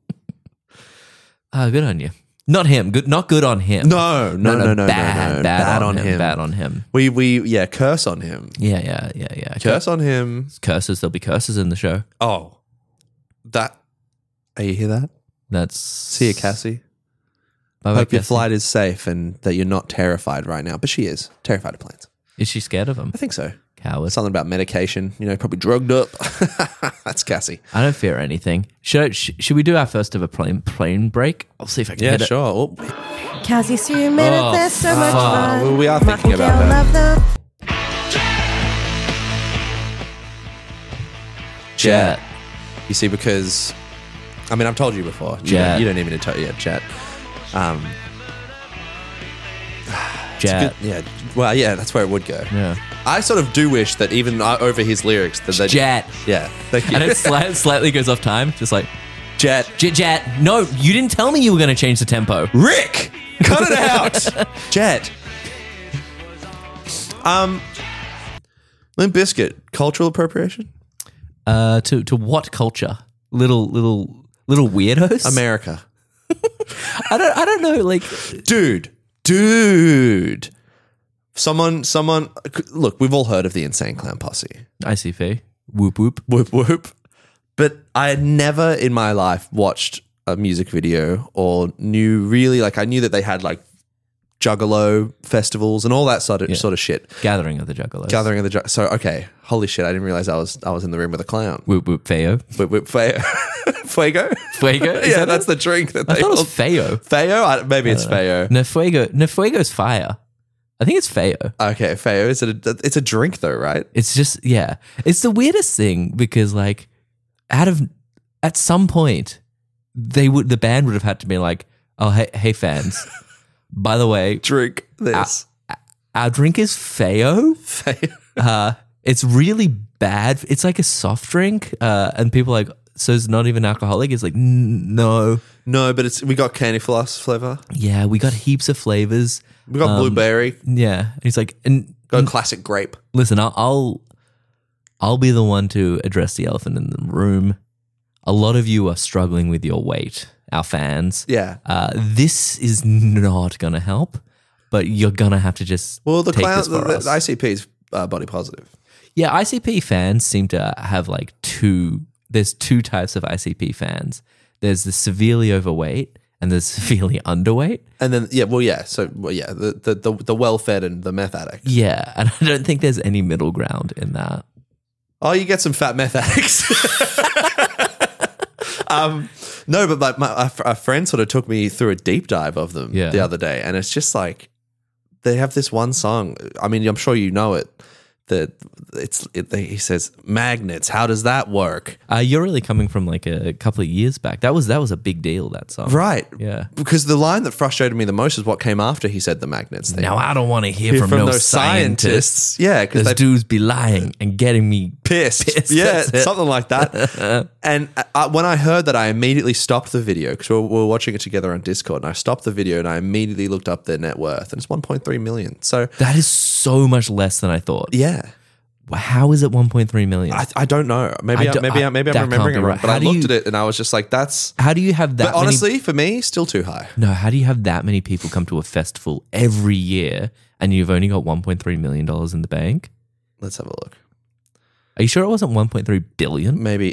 Uh, good on you. Not him. Good. Not good on him. No, no, no, no, no, bad, no, no. Bad, on, him. Bad on him. We, we, yeah, curse on him. Yeah, yeah, yeah, yeah. Curse on him. Curses. There'll be curses in the show. Oh, that. Are you hear that? That's See you, Cassie. Bye-bye, Hope your Cassie. flight is safe and that you're not terrified right now. But she is terrified of planes. Is she scared of him? I think so. Coward. Something about medication. You know, probably drugged up. That's Cassie. I don't fear anything. Should sh- should we do our first ever plane plane break? I'll see if I can Yeah, hit it. sure. Oh, Cassie's few minutes, Oh, there's so much fuck. fun. Well, we are Mark thinking and about Gail that. love the Jet. You see, because I mean, I've told you before. You Jet. don't, you don't even need to tell you. Yeah, Jet. Um, Jet. good- yeah. Well, yeah, that's where it would go. Yeah. I sort of do wish that even uh, over his lyrics that they Jet. Yeah, thank you. And it sli- slightly goes off time, just like Jet. Jet. Jet. No, you didn't tell me you were going to change the tempo. Rick, cut it out. Jet. Um, Limp Bizkit, cultural appropriation. Uh, to to what culture? Little little little weirdos. America, I don't I don't know. Like dude, dude. Someone, someone. Look, we've all heard of the Insane Clown Posse. I C P. Whoop whoop. Whoop whoop. But I had never in my life watched a music video or knew really like I knew that they had like Juggalo festivals and all that sort of Yeah. sort of shit. Gathering of the Juggalos. Gathering of the Jugg- so okay, holy shit! I didn't realize I was I was in the room with a clown. Whoop whoop. Feo. Whip, whip, Feo. Fuego? Fuego? Is yeah, that that's it? the drink that I they thought it was called- Feo. Feo? I, maybe it's Feo. No Fuego. No Fuego's fire. I think it's Feo. Okay, Feo. Is it? A, it's a drink though, right? It's just yeah. It's the weirdest thing because like out of at some point they would the band would have had to be like, oh hey hey fans, by the way, Drink this. our drink is Feo. Feo. Uh, it's really bad. It's like a soft drink, uh, and people are like, so it's not even alcoholic. It's like "N- no, No, but it's we got candy floss flavor. yeah, we got heaps of flavors. We got Um, blueberry. Yeah, and he's like, and Got classic grape. listen, I'll, I'll I'll be the one to address the elephant in the room. A lot of you are struggling with your weight, our fans. Yeah. Uh, this is not going to help, but you're going to have to just Well, the take clown, this the, for the, us. the I C P is uh, body positive. Yeah, I C P fans seem to have like two. There's two types of I C P fans. There's the severely overweight and the severely underweight. And then yeah, well yeah, so well, yeah, the the the, the well fed and the meth addict. Yeah, and I don't think there's any middle ground in that. Oh, you get some fat meth addicts. um, no, but like my a, a friend sort of took me through a deep dive of them Yeah. the other day, and it's just like they have this one song. I mean, I'm sure you know it. That it's it, they, he says magnets. How does that work? Uh, you're really coming from like a couple of years back. That was that was a big deal. That song, Right. Yeah. Because the line that frustrated me the most is what came after he said the magnets thing. Now I don't want to hear, Hear from, from no those scientists. scientists. Yeah, 'cause those they- dudes be lying and getting me. pissed. Pissed, Yeah, that's it. something like that. And I, when I heard that, I immediately stopped the video because we, were- we were watching it together on Discord. And I stopped the video and I immediately looked up their net worth, and it's one point three million. So That is so much less than I thought. yeah, How is it one point three million? I, I don't know. Maybe I I don't- maybe I, I- maybe I'm that remembering can't it be wrong. right. But How I do looked you- at it and I was just like, that's. How do you have that? But many- honestly, for me, still too high. no. How do you have that many people come to a festival every year and you've only got one point three million dollars in the bank? Let's have a look. Are you sure it wasn't one point three billion? Maybe.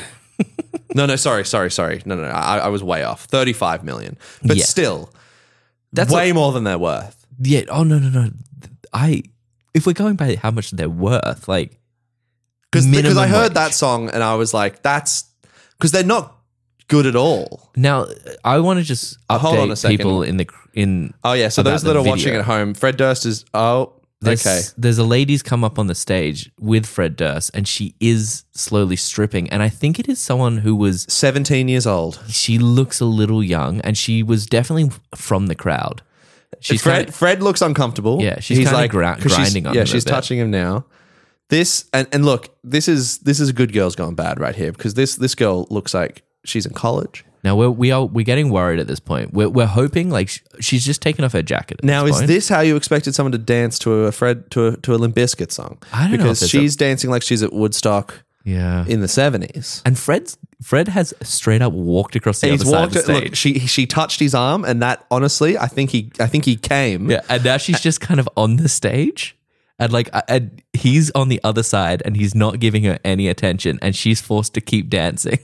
no, no, sorry, sorry, sorry. No, no, no. I, I was way off. thirty-five million. But Yeah. still, That's way more than they're worth. Yeah. Oh no, no, no. I. If we're going by how much they're worth, like Because minimum I heard wage. that song and I was like, that's because they're not good at all. Now, I want to just update Hold on a second. people in the in. Oh yeah, so about those the that are video. watching at home, Fred Durst is oh There's, okay. There's a lady's come up on the stage with Fred Durst, and she is slowly stripping. And I think it is someone who was. seventeen years old. She looks a little young, and she was definitely from the crowd. She's Fred kinda- Fred looks uncomfortable. Yeah, she's kinda gra- 'cause she's- grinding on Yeah, him a she's bit. touching him now. This and, and look, this is this is good girls gone bad right here because this this girl looks like she's in college. Now we're we are we're getting worried at this point. We're we're hoping like sh- she's just taken off her jacket. At Now, this is point. this how you expected someone to dance to a Fred to a, to a Limp Bizkit song? I don't know because if there's she's dancing like she's at Woodstock yeah? in the seventies. And Fred's Fred has straight up walked across the He's other walked. side of the Look, stage. she she touched his arm, and that honestly, I think he I think he came. Yeah, and now she's just kind of on the stage, and like, uh, and he's on the other side, and he's not giving her any attention, and she's forced to keep dancing.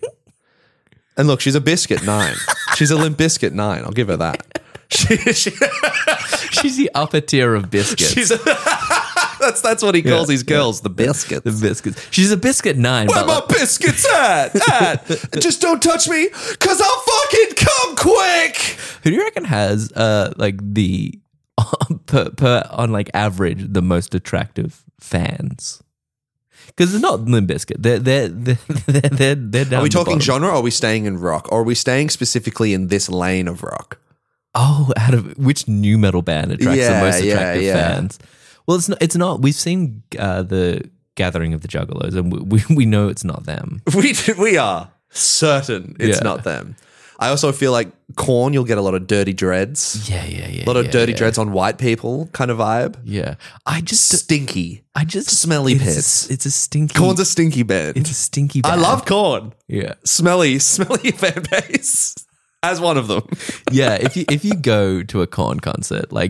And look, she's a biscuit nine. She's a Limp Bizkit nine. I'll give her that. She, she, She's the upper tier of biscuits. she's a, that's that's what he calls Yeah, these girls, the biscuits. the biscuits. She's a biscuit nine. Where but my like- biscuits at? at? Just don't touch me, cause I'll fucking come quick. who do you reckon has uh like the per, per on like average the most attractive fans? Because it's not Limp Bizkit. They're they're they're they're, they're, they're down Are we the talking bottom. genre? Or are we staying in rock? Or are we staying specifically in this lane of rock? Oh, out of which new metal band attracts Yeah, the most yeah, attractive yeah. fans? Well, it's not. It's not. We've seen uh, the Gathering of the Juggalos, and we, we we know it's not them. We we are certain it's Yeah. not them. I also feel like Korn, you'll get a lot of dirty dreads. Yeah, yeah, yeah. A lot of yeah, dirty yeah. dreads on white people kind of vibe. Yeah, I just, Stinky. I just smelly it's, piss. It's a stinky. Korn's a stinky band. It's a stinky. I Band. love Korn. Yeah, Smelly, smelly fan base. As one of them. yeah. If you if you go to a Korn concert, like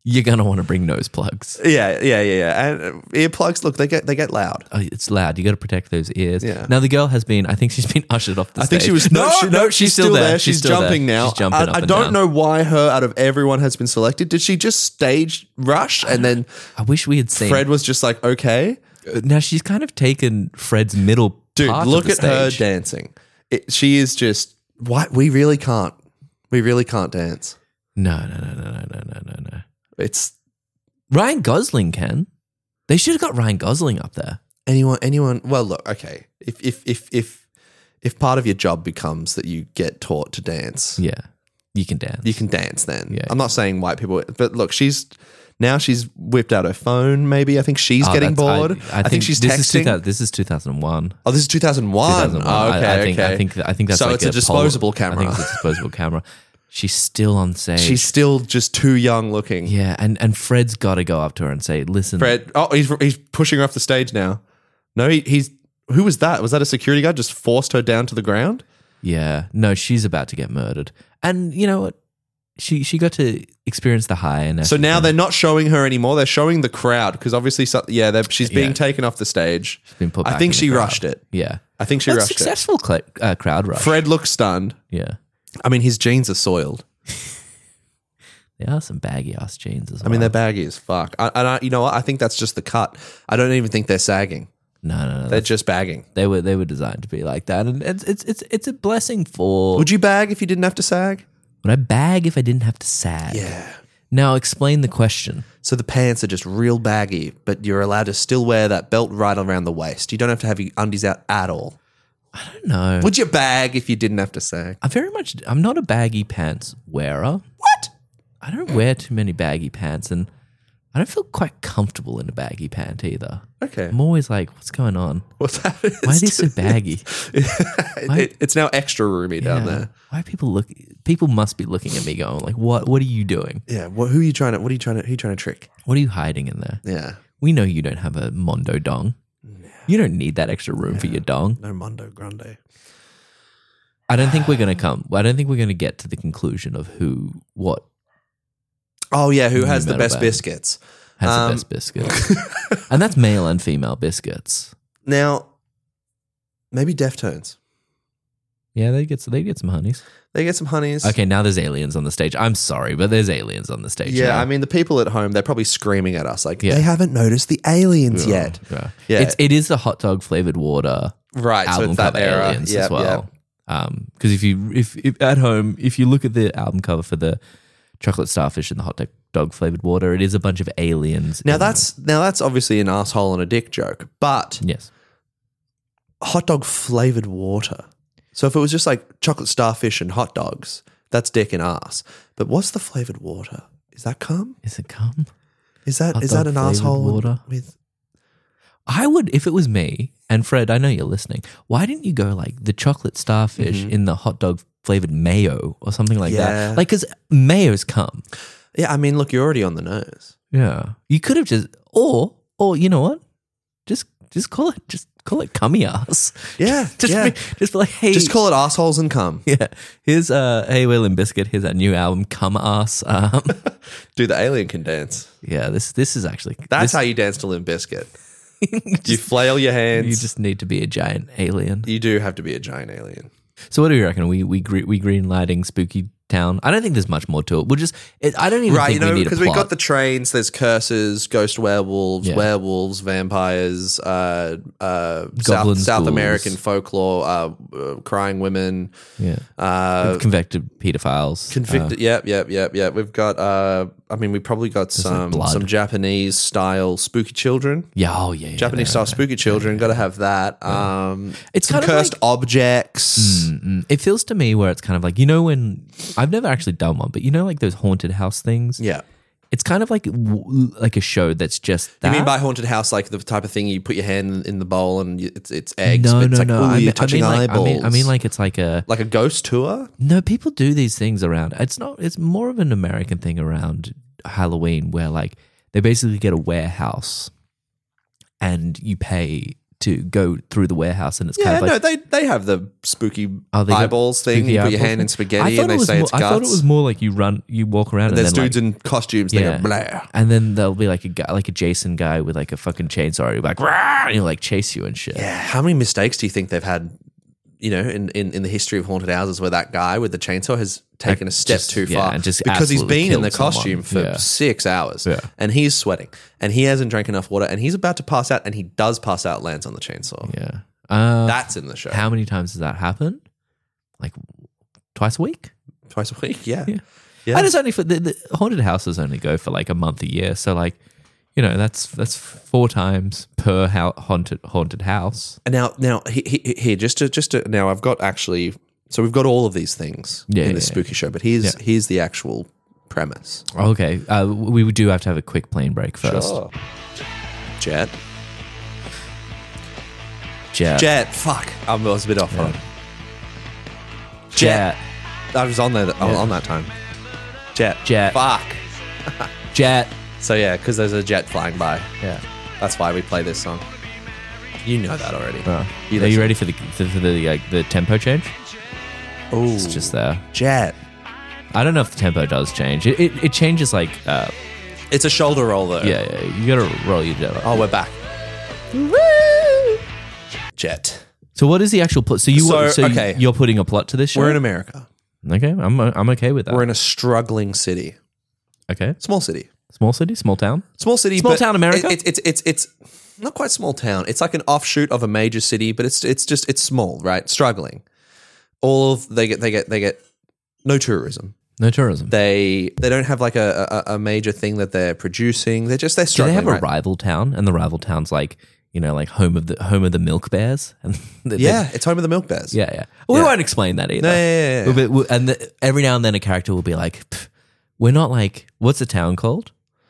you're gonna want to bring nose plugs. Yeah, yeah, yeah, yeah. And uh, earplugs, look, they get they get loud. Oh, it's loud. You got to protect those ears. Yeah. Now the girl has been. I think she's been ushered off the I stage. think she was No, she- no, she's, still there. She's, still jumping there. now. She's jumping I, up I and don't down. know why her out of everyone has been selected. Did she just stage rush and then I wish we had seen. Fred was just like, okay, Now she's kind of taken Fred's middle. dude, part look of at the her stage. dancing. It, she is just what we really can't. We really can't dance. No, no, no, no, no, no, no, no, no. It's Ryan Gosling can. They should have got Ryan Gosling up there. anyone, anyone. Well, look, okay. If if if if if part of your job becomes that you get taught to dance, Yeah, you can dance. you can dance. Then Yeah. I'm not saying white people, but look, she's now she's whipped out her phone. Maybe I think she's Oh, getting that's- bored. I, think, she's this Is two texting. thousand, this is two thousand one. Oh, this is two thousand one. two thousand one. Oh, okay, I, I think, okay. I think. I think that's so like it's a, pol- disposable I camera. think it's a disposable camera. She's still on stage. She's still just too young looking. yeah, and and Fred's got to go up to her and say, "Listen, Fred. Oh, he's he's pushing her off the stage now. No, he, he's who was that? Was that a security guard? Just forced her down to the ground. Yeah, no, she's about to get murdered." And you know what? She she got to experience the high, and So now they're not showing her anymore. They're showing the crowd because obviously, so, yeah, they're- she's being Yeah. taken off the stage. She's been put I back think in the she crowd. rushed it. Yeah, I think she That's rushed it. successful cl- uh, crowd rush. Fred looks stunned. Yeah, I mean, his jeans are soiled. there are some baggy ass jeans as well. I mean, they're baggy as fuck. I, and I, you know what? I think that's just the cut. I don't even think they're sagging. no, no, no. They're just bagging. They were they were designed to be like that, and it's it's it's it's a blessing for. Would you bag if you didn't have to sag? Would I bag if I didn't have to sag? Yeah. Now explain the question. So the pants are just real baggy, but you're allowed to still wear that belt right around the waist. You don't have to have your undies out at all. I don't know. Would you bag if you didn't have to sag? I'm very much. I'm not a baggy pants wearer. What? I don't wear too many baggy pants, and I don't feel quite comfortable in a baggy pant either. Okay. I'm always like, what's going on? What's that? Why are these so baggy? it, it- it's now extra roomy down Yeah. there. Why are people look? People must be looking at me, going like, "What? What are you doing? Yeah. What, who are you trying to? What are you trying to? Who are you trying to trick? What are you hiding in there?" Yeah. We know you don't have a Mondo dong. You don't need that extra room for your dong. No Mondo Grande. I don't think we're going to come. I don't think we're going to get to the conclusion of who, what Oh yeah. Who has the metal best band. biscuits? has Um, the best biscuits, and that's male and female biscuits. Now, maybe Deftones. Yeah, they get they get some honeys. They get some honeys. Okay, now there's aliens on the stage. I'm sorry, but there's aliens on the stage. Yeah, now. I mean the people at home, they're probably screaming at us like Yeah. they haven't noticed the aliens yet. Yeah. Yeah. It's it is the hot dog flavored water Right, so album it's that cover era. aliens Yep, as well. Um, because if you if, if at home if you look at the album cover for the chocolate starfish and the hot dog flavored water, it is a bunch of aliens. Now in- that's now that's obviously an asshole and a dick joke, but yes. hot dog flavored water. So if it was just like chocolate starfish and hot dogs, that's dick and ass. But what's the flavored water? Is that cum? Is it cum? Is that Hot is that dog an flavoured asshole water? with? I would, if it was me, and Fred, I know you're listening, why didn't you go like the chocolate starfish in the hot dog flavored mayo or something like Mm-hmm. Yeah. that? Like, because mayo's cum. Yeah, I mean, look, you're already on the nose. Yeah. You could have just, or, or you know what? Just, just call it, just call it cummy ass. Yeah, just, yeah. be, just be like, hey. Just call it assholes and cum. yeah. Here's, uh, hey, Will and Biscuit, here's our new album, Cum Ass. Um, Dude, the alien can dance. yeah, this, this is actually, That's this, how you dance to Limp Bizkit. You flail your hands. you just need to be a giant alien. You do have to be a giant alien. So what do you reckon? We we gre- we green lighting Spooky Town. I don't think there's much more to it. We'll just. It, I don't even Right, think you know, we need a because plot. we got the trains. There's curses, ghost werewolves, Yeah. werewolves, vampires, uh, uh, South, Goblin South schools. American folklore, uh, uh, crying women, yeah. uh, convicted pedophiles. convicted. Uh, yep, yep, yep, yep. We've got. Uh, I mean, we probably got some blood. some Japanese style spooky children. yeah. Oh yeah. yeah Japanese yeah, style yeah. spooky children. Got to have that. Um, It's some kind of cursed like- objects. Mm-mm. It feels to me where it's kind of like, you know, when I've never actually done one, but you know, like those haunted house things. Yeah. It's kind of like w- like a show that's just that. You mean by haunted house, like the type of thing you put your hand in the bowl and you, it's it's eggs? no, but it's no, like, no. ooh, I you're mean, I touching mean, like, I eyeballs. mean, I mean, like it's like a like a ghost tour. no. People do these things around. It's not. It's more of an American thing around Halloween, where like they basically get a warehouse, and you pay to go through the warehouse, and it's Yeah, kind of like no, they they have the spooky Oh, they got eyeballs thing. spooky You put your eyeballs hand in thing? spaghetti I thought and they it was say more, it's I guts. thought it was more like you run, you walk around, and, There's then dudes like, in costumes. They yeah, go blah. and then there'll be like a guy, like a Jason guy with like a fucking chainsaw, he'll be like, "Rah!" and he'll like chase you and shit. Yeah, how many mistakes do you think they've had? You know, in, in, in the history of haunted houses, where that guy with the chainsaw has taken a step just- too yeah, far and just because he's absolutely been in the killed costume someone. for Yeah. six hours Yeah. and he's sweating and he hasn't drank enough water and he's about to pass out and he does pass out, lands on the chainsaw. Yeah. Uh, That's in the show. how many times does that happen? Like twice a week? Twice a week, yeah. Yeah. Yeah. And it's only for the, the haunted houses only go for like a month a year. So like, you know, that's that's four times per hou- haunted haunted house. And now, now he, he, here, just to, just to, now I've got actually, so we've got all of these things Yeah, in yeah, this yeah. spooky show, but here's, Yeah. here's the actual premise. Okay, uh, we do have to have a quick plane break first. Jet. Jet. Jet, fuck. I was a bit off on it. Jet. I was on there th- Yeah. on that time. Jet. Jet. Fuck. Jet. So yeah, because there's a jet flying by. Yeah. That's why we play this song. You know that already. Oh. You Are you listen. ready for the for, for the like the tempo change? Oh, It's just there. jet. I don't know if the tempo does change. It it, it changes like uh, It's a shoulder roll though. yeah, yeah. You gotta roll your jet. Up. Oh, we're back. Jet. So what is the actual plot? So you So, so okay. you're putting a plot to this show? We're in America. Okay, I'm I'm okay with that. We're in a struggling city. okay, Small city. small city, small town. Small city. Small but town America? It, it's it's it's not quite small town. It's like an offshoot of a major city, but it's it's just it's small, right? Struggling. All of they get they get they get no tourism. No tourism. They they don't have like a, a, a major thing that they're producing. They're just they're Do they struggling. have a right? rival town? And the rival town's like, you know, like home of the home of the milk bears. And they- Yeah, it's home of the milk bears. yeah, yeah. We Yeah. won't explain that either. No, yeah, yeah, yeah. We'll be- we'll- and the, every now and then a character will be like, "Pff, we're not like, what's the town called?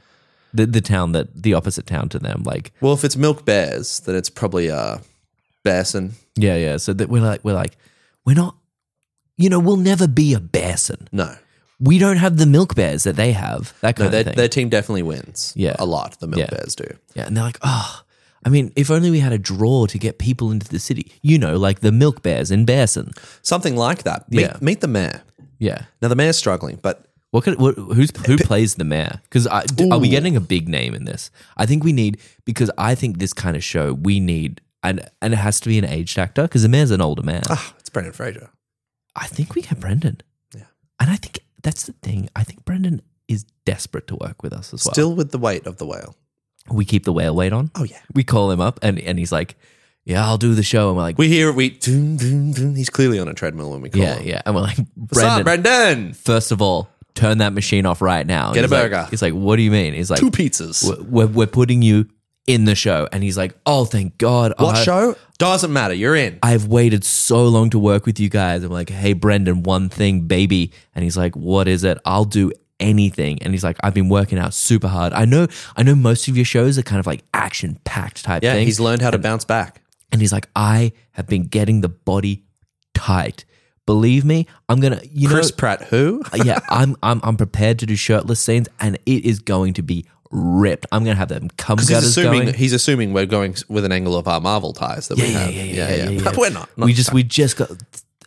The the town that the opposite town to them, like Well, if it's milk bears, then it's probably uh, Bearson. yeah, yeah. So that we're like, we're like, we're not, you know, we'll never be a Bearson. No, We don't have the milk bears that they have. That no, kind their, of thing. their team definitely wins. Yeah. a lot. The milk Yeah. bears do. Yeah, and they're like, oh, I mean, if only we had a draw to get people into the city. You know, like the milk bears in Bearson. Something like that. Meet, Yeah. meet the mayor. Yeah. Now the mayor's struggling, but What could what, who's who plays the mayor? Because are we getting a big name in this? I think we need because I think this kind of show we need and and it has to be an aged actor because the mayor's an older man. ah, it's Brendan Fraser. I think we get Brendan. Yeah. And I think that's the thing. I think Brendan is desperate to work with us as well. Still with the weight of the whale. We keep the whale weight on. Oh yeah. We call him up and, and he's like, yeah, I'll do the show. And we're like, We hear we. Doom, doom, doom. He's clearly on a treadmill when we call yeah, him. yeah. And we're like, What's up, Brendan, Brendan? first of all, turn that machine off right now. And Get a he's like- burger. he's like, what do you mean? He's like, Two pizzas. we're, we're, we're putting you in the show. And he's like, oh, thank God. What I, show? Doesn't matter. You're in. I've waited so long to work with you guys. I'm like, hey, Brendan, one thing, baby. And he's like, what is it? I'll do anything. And he's like, I've been working out super hard. I know, I know most of your shows are kind of like action packed type Yeah, things. he's learned how to bounce back. And he's like, I have been getting the body tight. Believe me, I'm gonna, you Chris know, Pratt, who? yeah, I'm, I'm, I'm prepared to do shirtless scenes, and it is going to be ripped. I'm gonna have them cum He's gutters assuming going. he's assuming we're going with an angle of our Marvel ties that we Yeah, have. yeah, yeah, yeah, yeah, But yeah. we're not. not we just, we just got.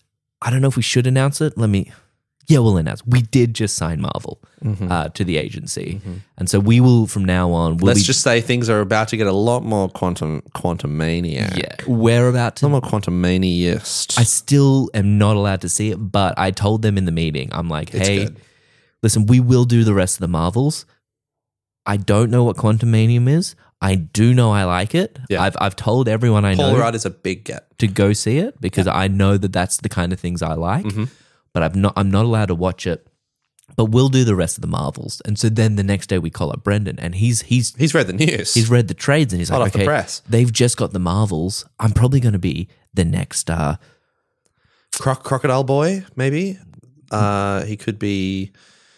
I don't know if we should announce it. Let me. Yeah, we'll announce. We did just sign Marvel Mm-hmm. uh, to the agency, and so we will from now on. We'll Let's be, just say things are about to get a lot more quantum quantum mania. yeah, we're about A lot to. more quantum maniast. I still am not allowed to see it, but I told them in the meeting. I'm like, It's hey, good. listen, we will do the rest of the Marvels. I don't know what Quantum Manium is. I do know I like it. Yeah. I've I've told everyone I know Paul Rudd is a big get. to go see it because I know that that's the kind of things I like. Mm-hmm. But I've not. I'm not allowed to watch it. But we'll do the rest of the Marvels. And so then the next day we call up Brendan, and he's he's He's read the news. he's read the trades, and he's Hot like, off the okay, press. they've just got the Marvels. I'm probably going to be the next. Uh, Croc- Crocodile Boy, maybe. Uh, he could be.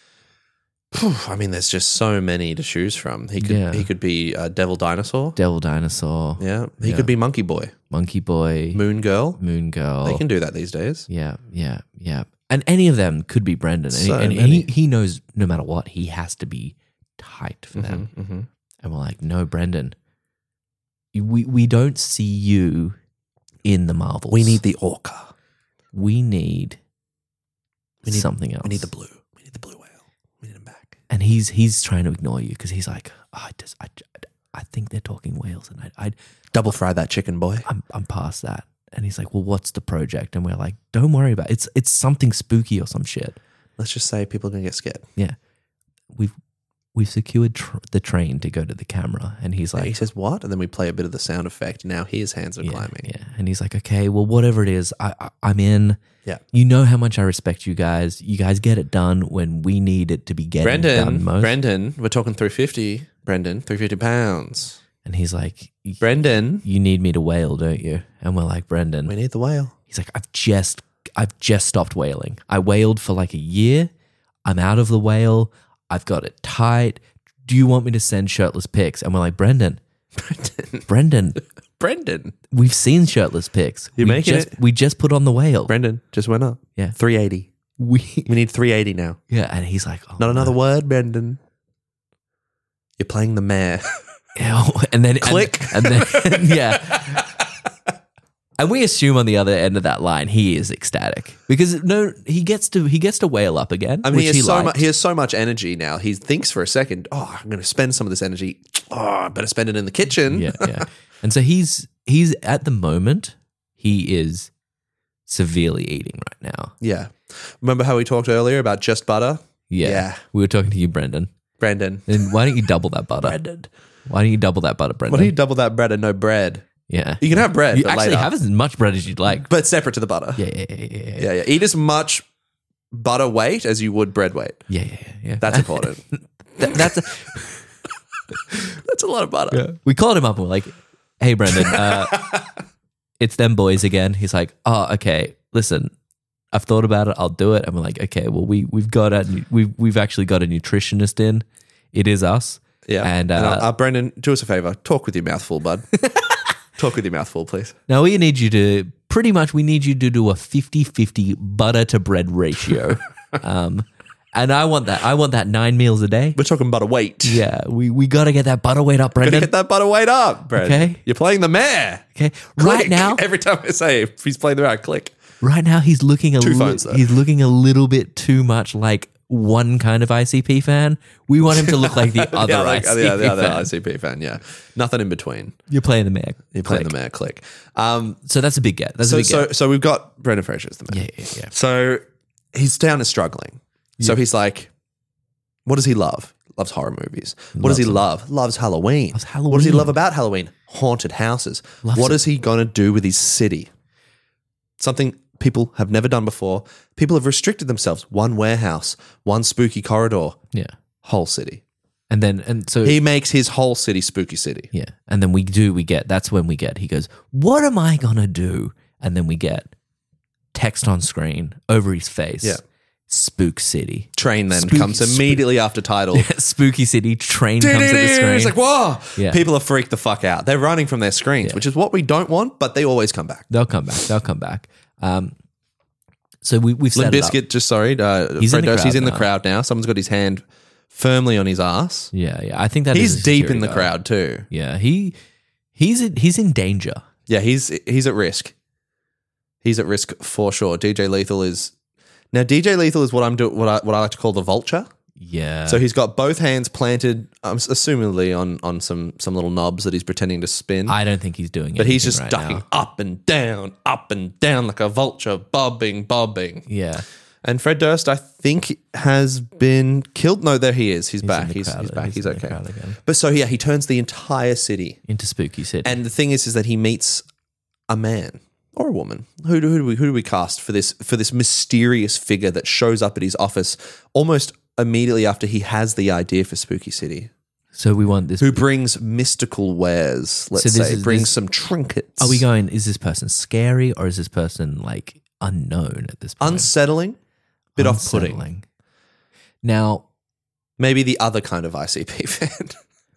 Phew, I mean, there's just so many to choose from. He could. Yeah. He could be uh, Devil Dinosaur. Devil Dinosaur, Yeah. He Yeah. could be Monkey Boy, Monkey Boy, Moon Girl. Moon Girl. They can do that these days. Yeah, yeah, yeah. And any of them could be Brendan. And, he- So and many. he, he knows no matter what, he has to be tight for them. Mm-hmm. And we're like, no, Brendan, we we don't see you in the Marvels. We need the orca. we need, We need something else. We need the blue. We need the blue whale. We need him back. And he's he's trying to ignore you because he's like, oh, I just I, I think they're talking whales, and I I Double fry that chicken, boy. I'm I'm past that. And he's like, well, what's the project? And we're like, don't worry about it. It's it's something spooky or some shit. Let's just say people are gonna get scared. Yeah, we've we've secured tr- the train to go to the camera, and he's Like, like, he says what, and then we play a bit of the sound effect. Now his hands are yeah, climbing. yeah, and he's like, okay, well, whatever it is, I, I I'm in. Yeah. You know how much I respect you guys. You guys get it done when we need it to be getting Brendan, done most. Brendan, we're talking three fifty. Brendan, three fifty pounds. And he's like, Brendan, you need me to whale, don't you? And we're like, Brendan. we need the whale. He's like, I've just, I've just stopped whaling. I whaled for like a year. I'm out of the whale. I've got it tight. Do you want me to send shirtless pics? And we're like, Brendan, Brendan, Brendan, Brendan, we've seen shirtless pics. You're we making just, it. We just put on the whale. Brendan just went up. Yeah. three eighty. We, We need three eighty now. yeah. And he's like, oh, Not another no. word, Brendan. You're playing the mayor. Ew. And then Click. And, and then yeah. And we assume on the other end of that line he is ecstatic because no, he gets to he gets to whale up again. I mean, which he has, he so liked. much, he has so much energy now. He thinks for a second, oh, I'm going to spend some of this energy. Oh, I better spend it in the kitchen. Yeah, yeah. And so he's he's at the moment he is severely eating right now. Yeah. Remember how we talked earlier about just butter? Yeah. Yeah. We were talking to you, Brendan. Brendan. And why don't you double that butter? Brendan. Why don't you double that butter, Brendan? Why don't you double that bread and no bread? yeah. You can have bread, You but actually later. have as much bread as you'd like. But separate to the butter. Yeah, yeah, yeah, yeah, yeah. Yeah, yeah. Eat as much butter weight as you would bread weight. Yeah, yeah, yeah, yeah. That's important. That- that's a, That's a lot of butter. we called him up and we're like, hey, Brendan, uh, it's them boys again. He's like, oh, okay, listen, I've thought about it. I'll do it. And we're like, okay, well, we, we've got a, we've, we've actually got a nutritionist in. It is us. Yeah. And, uh, uh, Brendan, do us a favor. Talk with your mouth full, bud. Talk with your mouth full, please. Now we need you to, pretty much we need you to do a fifty-fifty butter to bread ratio. um, and I want that. I want that nine meals a day. We're talking butter weight. Yeah, we, we got to get that butter weight up, Gotta Brendan. get that butter weight up, Brendan. Okay. You're playing the mayor. Okay, right Click. now, Every time I say if he's playing the mayor, click. right now he's looking a Two li- phones, though. he's looking a little bit too much like one kind of I C P fan. We want him to look like the other the other, I C P yeah, the other fan. I C P fan, yeah. Nothing in between. You're playing the mayor. You're playing Click. the mayor, click. Um, So that's a big get. That's a so, big so, get. so we've got Brendan Fraser as the mayor. Yeah, yeah, yeah. So his town is struggling. So he's like, what does he love? Loves horror movies. What does he love? Loves Halloween. Loves What does he Halloween. love about Halloween? Haunted houses. Loves What it. is he going to do with his city? Something people have never done before. People have restricted themselves. One warehouse, one spooky corridor, Yeah. whole city. And then and so He makes his whole city spooky city. yeah. And then we do we get that's when we get he goes, "What am I going to do?" And then we get text on screen over his face. Yeah. Spook City. Train then Spooky- comes immediately after title. Spooky City train comes at the screen. It's like, whoa. Yeah. People are freaked the fuck out. They're running from their screens, Yeah. which is what we don't want, but they always come back. They'll come back. They'll come back. Um, so we, we've set Limp it up. Bizkit, just sorry. Uh, He's in Fred the Durst, he's crowd in the now. crowd now. Someone's got his hand firmly on his ass. Yeah, yeah. I think that is He's a deep security in the guard. crowd too. Yeah, he he's in, he's in danger. Yeah, he's he's at risk. He's at risk for sure. D J Lethal is now. D J Lethal is what I'm doing. What I what I like to call the vulture. Yeah. So he's got both hands planted, um, assumingly on on some some little knobs that he's pretending to spin. I don't think he's doing it. but he's just right ducking now. up and down, up and down like a vulture, bobbing, bobbing. Yeah. And Fred Durst, I think, has been killed. No, there he is. He's, in back. the He's, crowd. he's back. He's, He's in the okay. crowd again. But so yeah, he turns the entire city. Into Spooky City. And the thing is, is that he meets a man or a woman. Who do, who do we who do we cast for this for this mysterious figure that shows up at his office almost immediately after he has the idea for Spooky City? so we want this. Who brings mystical wares? Let's So this say is- brings this- some trinkets. Are we going? Is this person scary or is this person like unknown at this point? unsettling? Bit off-putting. Unsettling. Now, Maybe the other kind of I C P fan.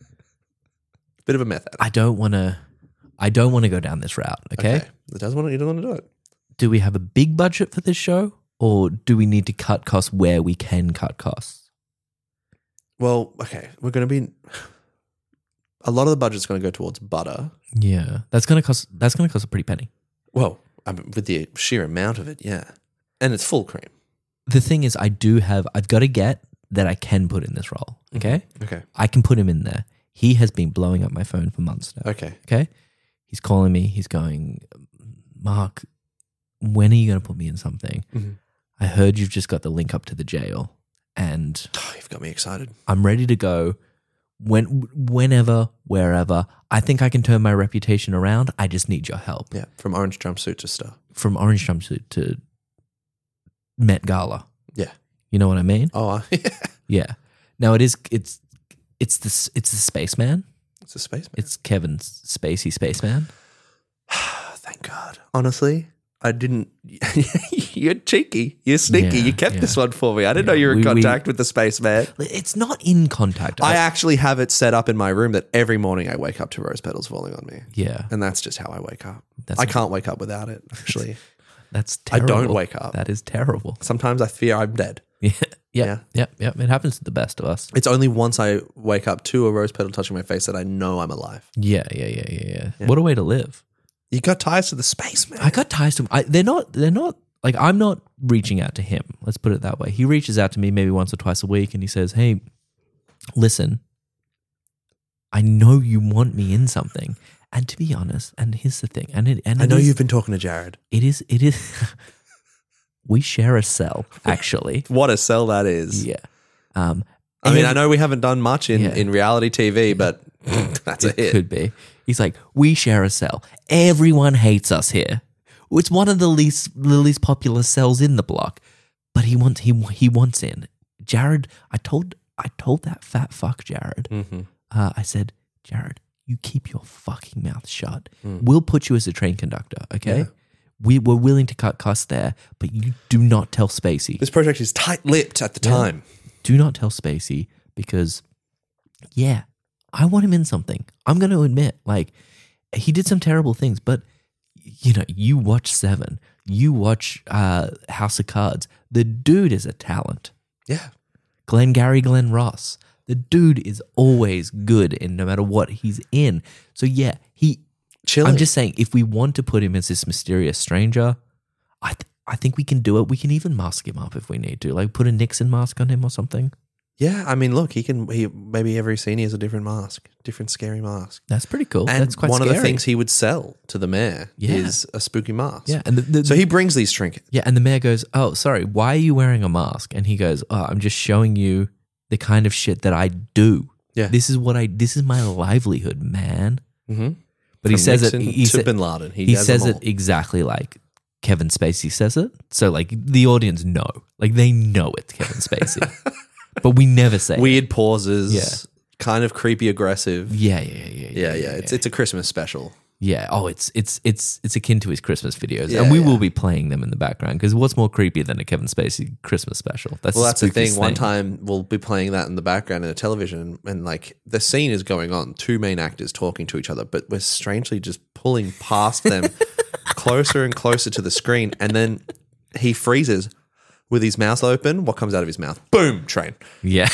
Bit of a method. I don't want to. I don't want to go down this route. Okay? It doesn't want to, you don't want to do it. Do we have a big budget for this show, or do we need to cut costs where we can cut costs? Well, okay, we're going to be. a lot of the budget's going to go towards butter. Yeah, that's gonna cost. That's gonna cost a pretty penny. Well, I mean, with the sheer amount of it, yeah. And it's full cream. The thing is, I do have. I've got to get that I can put in this role. Okay, Okay. I can put him in there. He has been blowing up my phone for months now. Okay. Okay, he's calling me. He's going, Mark, when are you going to put me in something? Mhm. I heard you've just got the link up to the jail, and Oh, you've got me excited. I'm ready to go. When, whenever, wherever, I think I can turn my reputation around. I just need your help. Yeah. From orange jumpsuit to stuff. From orange jumpsuit to Met Gala. Yeah. You know what I mean? Oh, yeah. Yeah. Now it is. It's it's the it's the spaceman. It's a spaceman. It's Kevin's spacey spaceman. Thank God. Honestly, I didn't. You're cheeky. You're sneaky. Yeah, you kept yeah. this one for me. I didn't Yeah, know you were in we- we- contact with the spaceman. It's not in contact. I actually have it set up in my room that every morning I wake up to rose petals falling on me. yeah. And that's just how I wake up. That's I can't wake up without it, actually. That's I terrible. don't wake up. That is terrible. Sometimes I fear I'm dead. Yeah. Yeah. Yeah. Yeah. Yeah. It happens to the best of us. It's only once I wake up to a rose petal touching my face that I know I'm alive. Yeah. Yeah. Yeah. Yeah. Yeah. What a way to live. You got ties to the spaceman. I got ties to him. I, they're not. They're not like I'm not reaching out to him. Let's put it that way. He reaches out to me maybe once or twice a week, and he says, "Hey, listen, I know you want me in something." And to be honest, and here's the thing, and it, and I it know is- you've been talking to Jared. It is. It is. We share a cell, actually. What a sell that is. Yeah. Um, I mean, and I know we haven't done much in, Yeah. in reality T V, but that's a it hit. could be. He's like, we share a cell. Everyone hates us here. It's one of the least the least popular cells in the block, but he wants he he wants in. Jared, I told I told that fat fuck Jared. Mm-hmm. Uh, I said, Jared, you keep your fucking mouth shut. Mm. We'll put you as a train conductor, okay? Yeah. We we're willing to cut costs there, but you do not tell Spacey. This project is tight-lipped at the time. Do not tell Spacey because, yeah, I want him in something. I'm going to admit, like, he did some terrible things, but, you know, you watch Seven, you watch uh, House of Cards. The dude is a talent. Yeah. Glengarry Glen Ross. The dude is always good in no matter what he's in. So, yeah, he. Chilling. I'm just saying, if we want to put him as this mysterious stranger, I th- I think we can do it. We can even mask him up if we need to, like put a Nixon mask on him or something. Yeah, I mean, look, he can. He maybe every scene he has a different mask, different scary mask. That's pretty cool. And That's quite one scary. of the things he would sell to the mayor Yeah. is a spooky mask. Yeah, and the, the, So he brings these trinkets. yeah, and the mayor goes, "Oh, sorry, why are you wearing a mask?" And he goes, "Oh, I'm just showing you the kind of shit that I do. Yeah. This is what I. This is my livelihood, man." Mm-hmm. But he From says Nixon it. He, to sa- Bin Laden. He, he has says them it all. exactly like Kevin Spacey says it. So like the audience know, like they know it's Kevin Spacey, but we never say it. Weird pauses. Yeah. Kind of creepy aggressive. Yeah, yeah, yeah, yeah, Yeah, yeah. It's it's a Christmas special. Yeah. Oh, it's it's it's it's akin to his Christmas videos, Yeah, and we yeah. will be playing them in the background because what's more creepy than a Kevin Spacey Christmas special? That's Well, that's the thing. spookiest One time we'll be playing that in the background in the television, and like the scene is going on, two main actors talking to each other, but we're strangely just pulling past them closer and closer to the screen, and then he freezes with his mouth open. What comes out of his mouth? Boom! Train. Yeah.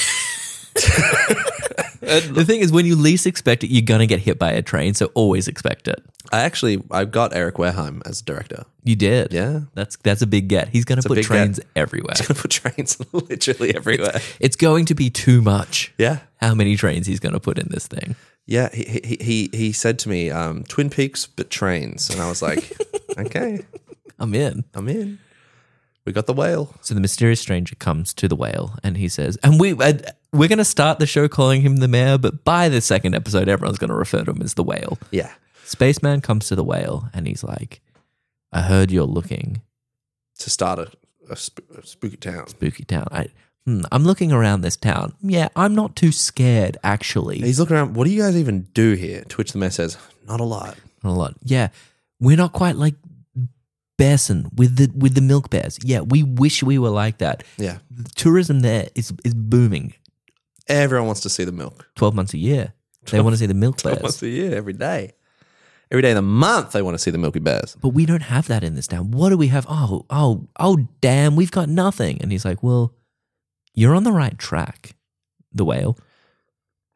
The thing is, when you least expect it, you're gonna get hit by a train. So always expect it. I actually I got Eric Wareheim as director. You did, Yeah. That's that's a big get. He's gonna a put big trains get. everywhere. He's gonna put trains literally everywhere. It's going to be too much. Yeah. How many trains he's gonna put in this thing? Yeah, he he he, he said to me, um, Twin Peaks, but trains. And I was like, okay, I'm in. I'm in. We got the whale. So the mysterious stranger comes to the whale, and he says, "And we uh, we're gonna start the show calling him the mayor, but by the second episode, everyone's gonna refer to him as the whale." Yeah. Spaceman comes to the whale, and he's like, "I heard you're looking To start a, a, sp- a spooky town. spooky town. I, hmm, I'm looking around this town. Yeah, I'm not too scared, actually. He's looking around. What do you guys even do here? To which the mayor says, not a lot. Not a lot. Yeah, we're not quite like Bearson with the with the milk bears. Yeah, we wish we were like that. Yeah. The tourism there is is booming. Everyone wants to see the milk. Twelve months a year, they want to see the milk bears. Once a year, every day. Every day of the month, they want to see the Milky Bears. But we don't have that in this town. What do we have? Oh, oh, oh, damn, we've got nothing. And he's like, well, you're on the right track, the whale.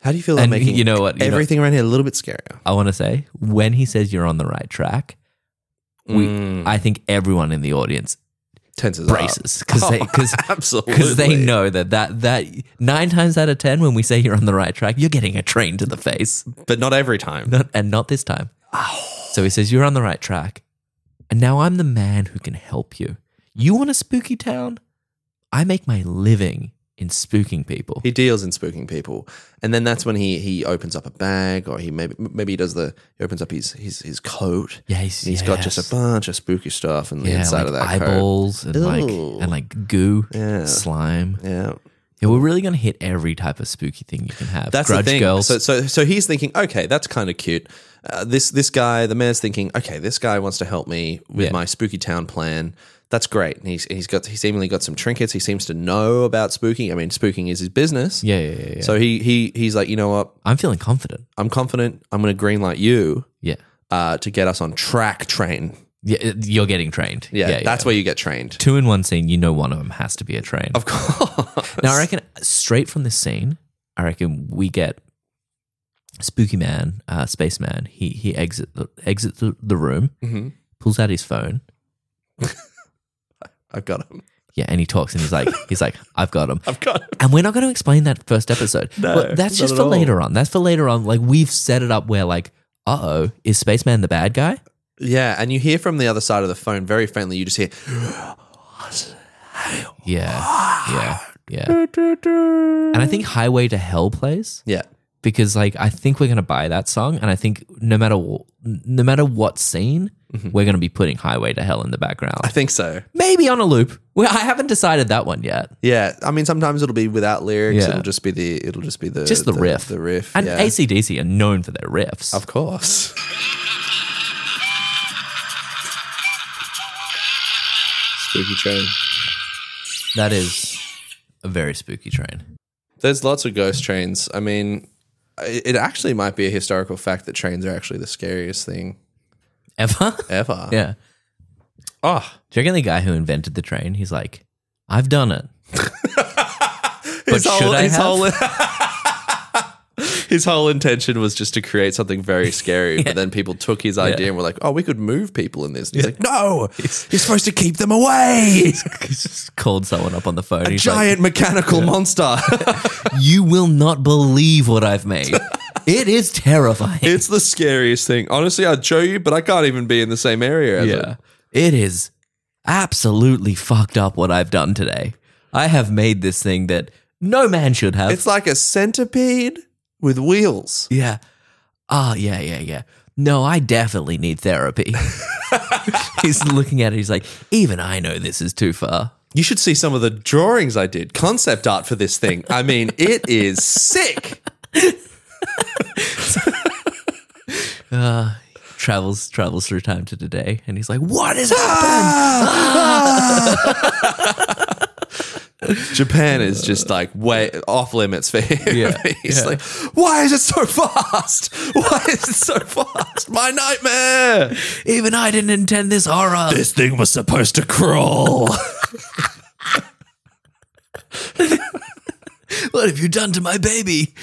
How do you feel about And making you know what? You know- everything around here a little bit scarier? I want to say when he says you're on the right track, we Mm. I think everyone in the audience Tenses braces up. because they Oh, because absolutely. they know that, that that nine times out of ten when we say you're on the right track, you're getting a train to the face, But not every time. not, and not this time. So he says you're on the right track, and now I'm the man who can help you. You want a spooky town? I make my living in spooking people. He deals in spooking people, and then that's when he he opens up a bag, or he maybe maybe he does the he opens up his his, his coat. Yeah, he's- and he's got just yes. a bunch of spooky stuff in the yeah, inside like of that coat. eyeballs and like Ew. and like goo, Yeah. slime. Yeah, Yeah, we're really gonna hit every type of spooky thing you can have. that's Grudge the thing. girls. So so so he's thinking, okay, that's kind of cute. Uh, this this guy, the mayor's thinking, okay, this guy wants to help me with Yeah. my spooky town plan. That's great. And he's he's got he seemingly got some trinkets. He seems to know about spooking. I mean, spooking is his business. yeah, yeah, yeah, yeah. So he he he's like, you know what? I'm feeling confident. I'm confident. I'm going to greenlight you Yeah. uh, to get us on track train. Yeah, you're getting trained. Yeah, that's where you get trained. Two in one scene, you know one of them has to be a train. Of course. Now, I reckon straight from this scene, I reckon we get Spooky Man, uh, Spaceman. He he exit the, exits the, the room, Mm-hmm. pulls out his phone. I've got him. Yeah, and he talks and he's like, he's like, I've got him. I've got him. And we're not going to explain that first episode. No, But that's not just at for all. later on. That's for later on. Like we've set it up where like, uh oh, is Spaceman the bad guy? Yeah, and you hear from the other side of the phone very faintly. You just hear, Yeah, yeah, yeah. And I think Highway to Hell plays. yeah, Because like I think we're gonna buy that song, and I think no matter wh- no matter what scene, we're gonna be putting Highway to Hell in the background. I think so. Maybe on a loop. Well, I haven't decided that one yet. Yeah, I mean, sometimes it'll be without lyrics. Yeah. It'll just be the. It'll just be the Just the, riff, The riff. and yeah. A C D C are known for their riffs. Of course. Spooky train. That is a very spooky train. There's lots of ghost trains. I mean, it it actually might be a historical fact that trains are actually the scariest thing Ever? ever. Yeah. Oh, Do you reckon the guy who invented the train? He's like, I've done it. But his should whole, I his have? whole his whole intention was just to create something very scary. But then people took his idea and were like, "Oh, we could move people in this." And he's like, "No, you're supposed to keep them away." He's just called someone up on the phone. A He's giant mechanical monster. like, you will not believe what I've made. It is terrifying. It's the scariest thing. Honestly, I'd show you, but I can't even be in the same area as it. Yeah. It is absolutely fucked up what I've done today. I have made this thing that no man should have. It's like a centipede with wheels. yeah. Oh, yeah, yeah, yeah. No, I definitely need therapy. He's looking at it. He's like, even I know this is too far. You should see some of the drawings I did. Concept art for this thing. I mean, it is sick. Uh, travels travels through time to today, and he's like, "What has Ah! happened?" Japan is just like way off limits for him. Yeah, He's yeah. like, why is it so fast? Why is it so fast? My nightmare. Even I didn't intend this horror. This thing was supposed to crawl. What have you done to my baby?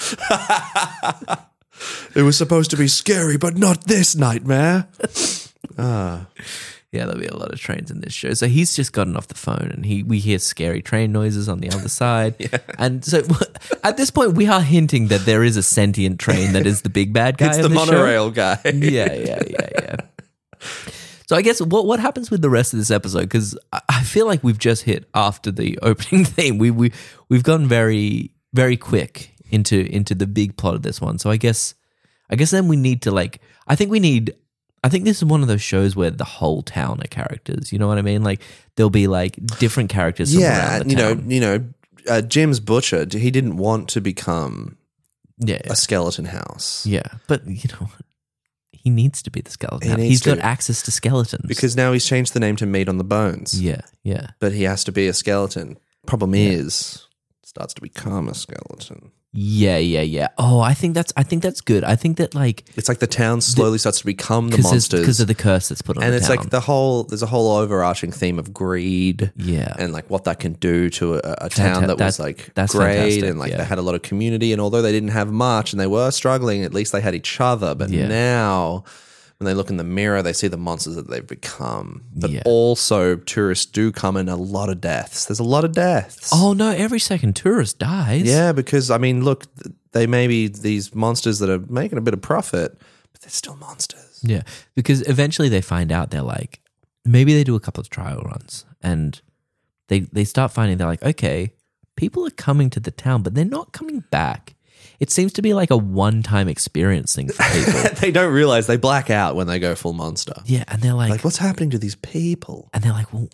It was supposed to be scary, but not this nightmare. Yeah, there'll be a lot of trains in this show. So he's just gotten off the phone, and he we hear scary train noises on the other side. And so at this point, we are hinting that there is a sentient train that is the big bad guy. It's in the this show. monorail guy. Yeah, yeah, yeah, yeah. So I guess what what happens with the rest of this episode? Because I I feel like we've just hit after the opening theme. We we we've gone very very quick into into the big plot of this one. So I guess I guess then we need to like I think we need. I think this is one of those shows where the whole town are characters. You know what I mean? Like there'll be like different characters. From Yeah, around the you know, town. you know, uh, Jim's butcher. He didn't want to become yeah, a skeleton house yeah. But you know, what? He needs to be the skeleton. He Now. needs He's got to. access to skeletons because now he's changed the name to Meat on the Bones. yeah, yeah. But he has to be a skeleton. Problem is, starts to become a skeleton. Yeah, yeah, yeah. Oh, I think that's I think that's good. I think that like It's like the town slowly starts to become the monsters because of the curse that's put on and the it's town. like the whole there's a whole overarching theme of greed, Yeah. and like what that can do to a, a town that was that- like that's great, fantastic, and like yeah. they had a lot of community, and although they didn't have much and they were struggling, at least they had each other. But Yeah. now, when they look in the mirror, they see the monsters that they've become. But Yeah. also, tourists do come in a lot of deaths. There's a lot of deaths. Oh no! Every second tourist dies. Yeah, because I mean, look, they may be these monsters that are making a bit of profit, but they're still monsters. Yeah, because eventually they find out they're like, maybe they do a couple of trial runs and they they start finding they're like, okay, people are coming to the town, but they're not coming back. It seems to be like a one-time experience thing for people. They don't realize they black out when they go full monster. Yeah, and they're like, Like, what's happening to these people? and they're like, well,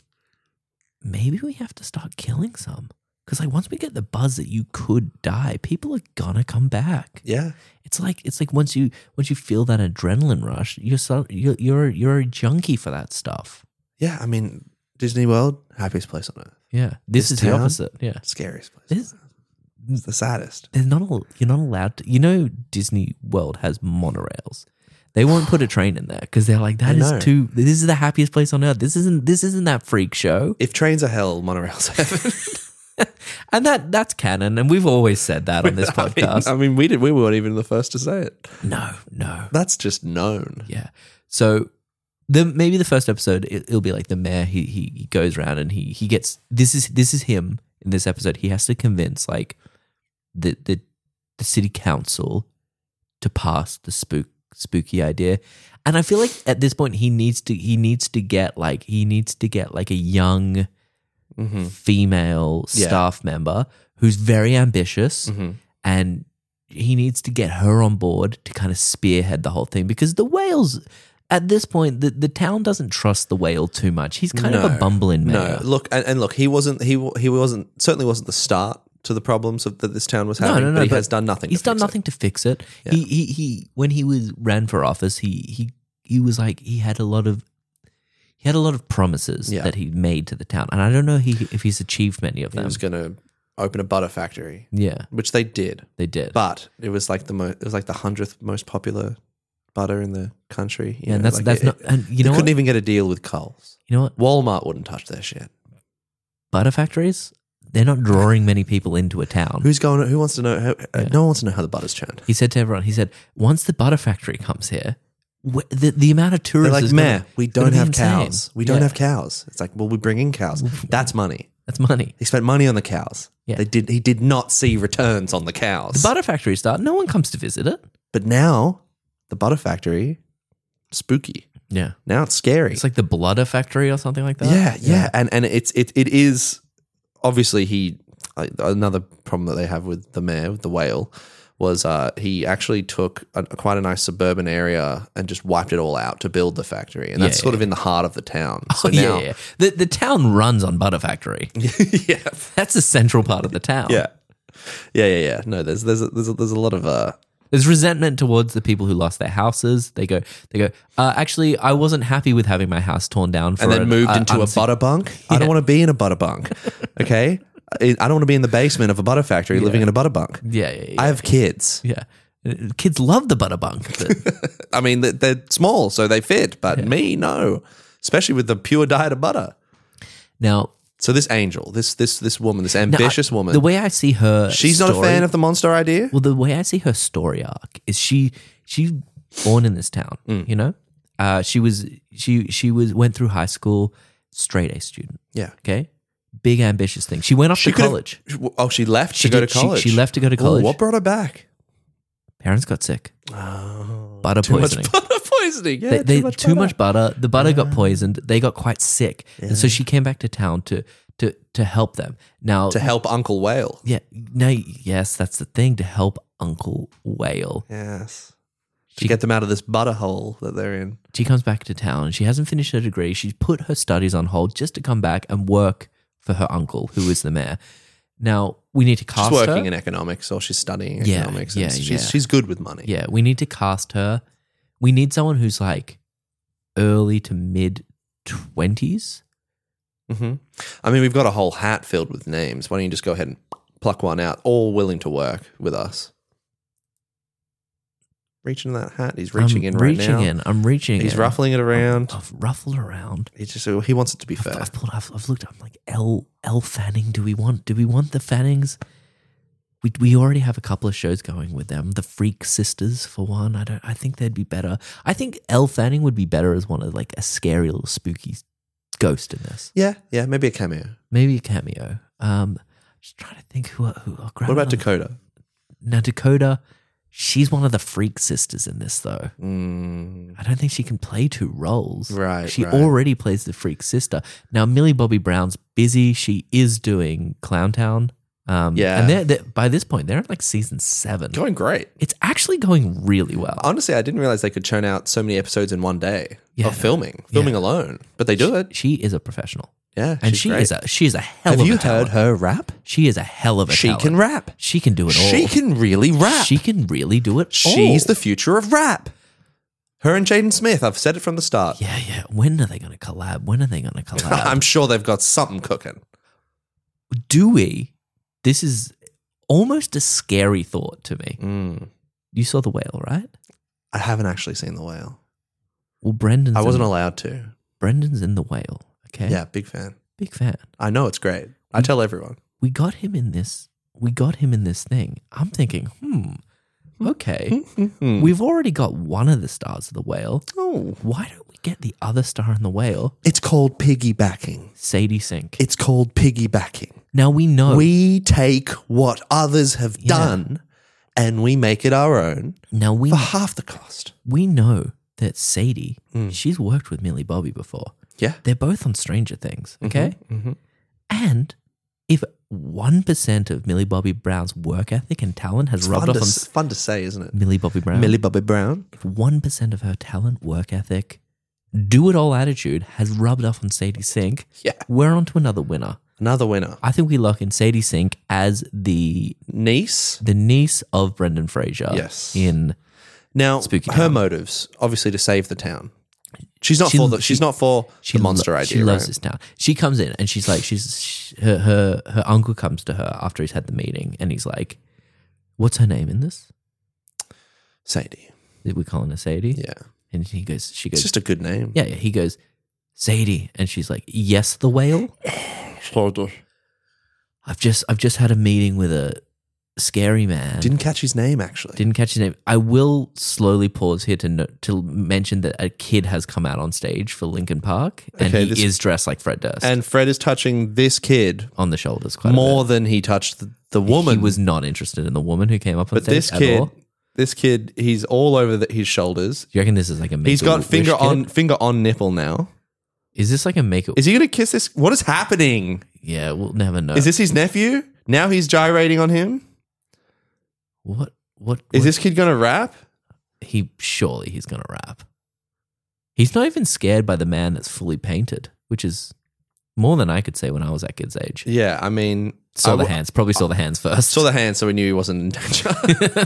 maybe we have to start killing some because like once we get the buzz that you could die, people are gonna come back. Yeah. It's like it's like once you once you feel that adrenaline rush, you're so, you're you're you're a junkie for that stuff. Yeah. I mean, Disney World, happiest place on earth. Yeah, this, This is the town? opposite. Yeah, Scariest place. This- It's the saddest. there's not a, you're not allowed to. You know, Disney World has monorails. They won't put a train in there because they're like that I is know. too. This is the happiest place on earth. This isn't. This isn't that freak show. If trains are hell, monorails are heaven. And that that's canon, and we've always said that on this I mean, podcast. I mean, we did. We weren't even the first to say it. no, no, That's just known. yeah. So the maybe the first episode it, it'll be like the mayor. He, he he goes around and he he gets this is this is him in this episode. He has to convince like the the the city council to pass the spook spooky idea. And I feel like at this point he needs to he needs to get like he needs to get like a young Mm-hmm. female Yeah. staff member who's very ambitious Mm-hmm. and he needs to get her on board to kind of spearhead the whole thing because the whales at this point the, the town doesn't trust the whale too much. He's kind of a No. bumbling mayor. No, look, and, and look, he wasn't. He he wasn't. Certainly wasn't the start to the problems of, that this town was having. no, no, but he but has done nothing. He's to done fix it. nothing to fix it. He, he he when he was ran for office, he he he was like he had a lot of he had a lot of promises Yeah. that he made to the town, and I don't know he, if he's achieved many of He them. was going to open a butter factory, Yeah, which they did, they did. but it was like the mo- it was like the hundredth most popular butter in the country. You yeah, and know, that's like that's it- not. And you they know what? couldn't even get a deal with Coles. You know what? Walmart wouldn't touch their shit. Butter factories, they're not drawing many people into a town. Who's going? Who wants to know? How, uh, No one wants to know how the butter's churned. He said to everyone, he said, once the butter factory comes here, wh- the, the amount of They're tourists like, is meh, gonna, we it's gonna don't be have insane." cows. We don't Yeah, have cows. It's like, well, we bring in cows. That's money. That's money. He spent money on the cows. Yeah. They did. He did not see returns on the cows. The butter factory start, no one comes to visit it. but now, the butter factory, spooky. Yeah. Now it's scary. It's like the Bludder factory or something like that. yeah, yeah, and and it's it it is obviously he like, another problem that they have with the mayor with the whale was uh, he actually took a, quite a nice suburban area and just wiped it all out to build the factory, and that's Yeah, sort yeah. of in the heart of the town. So Oh, yeah, now, yeah. The, the town runs on butter factory. yeah, That's a central part of the town. yeah, yeah, yeah, yeah. No, there's there's a, there's a, there's a lot of uh, There's resentment towards the people who lost their houses. They go, they go. Uh, actually, I wasn't happy with having my house torn down, for and then an, moved uh, into a unse- butter bunk. I don't want to be in a butter bunk. Okay, I I don't want to be in the basement of a butter factory living in a butter bunk. Yeah, yeah, yeah. I have kids. yeah. Uh, Kids love the butter bunk. but- I mean, they're, they're small, so they fit, but me, no. Especially with the pure diet of butter. now, So this angel, this this this woman, this now, ambitious I- woman, the way I see her, she's not a story- fan of the monster idea. Well, the way I see her story arc is she she's born in this town. Mm. You know, uh, she was she she was went through high school, straight A student. Yeah, Okay, big ambitious thing. She went off to could've- college. Oh, she left She to go did- to she- college. she left to go to Ooh, college. what brought her back? Parents got sick. Oh, Butter too poisoning. much butter poisoning. Yeah, They, they, too much too butter. much butter. The butter got poisoned. They got quite sick, and so she came back to town to to to help them. Now, to help Uncle Whale. yeah, no, yes, that's the thing. To help Uncle Whale. Yes, to She- get them out of this butter hole that they're in. She comes back to town. She hasn't finished her degree. She's put her studies on hold just to come back and work for her uncle, who is the mayor. Now, we need to She's cast working her. in economics, or she's studying Yeah, economics. yeah, and she's, yeah. she's good with money. Yeah, we need to cast her. We need someone who's like early to mid twenties. hmm I mean, we've got a whole hat filled with names. Why don't you just go ahead and pluck one out, all willing to work with us. Reaching that hat. He's reaching I'm in right reaching now. in. I'm reaching He's in. ruffling it around. I've ruffled around. He just he wants it to be I've, fair. I've, pulled, I've, I've looked. I'm like, Elle, Elle Fanning. Do we want? Do we want the Fannings? We we already have a couple of shows going with them. The Freak Sisters, for one. I don't. I think they'd be better. I think Elle Fanning would be better as one of like a scary little spooky ghost in this. Yeah, yeah, maybe a cameo. Maybe a cameo. Um, just trying to think who. who I'll grab What about another- Dakota? Now Dakota, she's one of the Freak Sisters in this though. Mm, I don't think she can play two roles. Right, She right. already plays the Freak Sister. Now Millie Bobby Brown's busy. She is doing Clowntown. Um, Yeah. And they're, they're, by this point, they're at like season seven. going great. It's actually going really well. Honestly, I didn't realize they could churn out so many episodes in one day Yeah. of filming, filming Yeah. alone. But they do it. She is a professional. Yeah, And she's she great. is a she is a hell Have of you a talent. heard her rap? She is a hell of a She talent. can rap. She can do it all. She can really rap. She can really do it She's all. the future of rap. Her and Jaden Smith. I've said it from the start. Yeah, yeah. When are they going to collab? When are they going to collab? I'm sure they've got something cooking. Do we? This is almost a scary thought to me. Mm. You saw The Whale, right? I haven't actually seen The Whale. Well, Brendan's I wasn't in, allowed to. Brendan's in The Whale. Okay, Yeah, big fan. big fan. I know it's great. I tell everyone. We got him in this. We got him in this thing. I'm thinking, hmm, okay. Hmm. We've already got one of the stars of The Whale. Oh. Why don't we get the other star in The Whale, It's called piggybacking. Sadie Sink? It's called piggybacking. Now we know. We take what others have Yeah. done and we make it our own now we for half the cost. we know that Sadie. Mm. She's worked with Millie Bobby before. Yeah. They're both on Stranger Things. Okay. Mhm. And if one percent of Millie Bobby Brown's work ethic and talent has It's rubbed fun off to, on s- fun to say, isn't it? Millie Bobby Brown, Millie Bobby Brown. if one percent of her talent, work ethic, do it all attitude has rubbed off on Sadie Sink, Yeah. we're on to another winner. Another winner. I think we lock in Sadie Sink as the Niece. the niece of Brendan Fraser. Yes. In Now, Spooky her Town. motives, obviously to save the town. She's not She- for the, she- she's not for she the monster lo- idea, She loves right? this town. She comes in and she's like, she's she, her her her uncle comes to her after he's had the meeting and he's like, "What's her name in this?" Sadie. We calling her Sadie. Yeah. And he goes, she It's goes, just a good name. yeah, yeah. He goes, Sadie, and she's like, "Yes, the whale." I've just I've just had a meeting with a scary man. Didn't catch his name, actually. Didn't catch his name. I will slowly pause here to no, to mention that a kid has come out on stage for Linkin Park, and Okay, he this- is dressed like Fred Durst And Fred is touching this kid on the shoulders quite more a than he touched the, the bit. woman. He was not interested in the woman who came up on but stage this at kid, all. this kid, he's all over the, his shoulders. Do you reckon this is like a He's got Make-A-Wish finger kid? on finger on nipple now. Is this like a make? Is he going to kiss this? What is happening? Yeah, we'll never know. Is this his nephew? Now he's gyrating on him. what? What Is what- this kid going to rap? He surely he's gonna rap. He's not even scared by the man that's fully painted, which is more than I could say when I was that kid's age. Yeah, I mean, Saw I the w- hands, probably saw the hands first. Saw the hand, so we knew he wasn't in danger.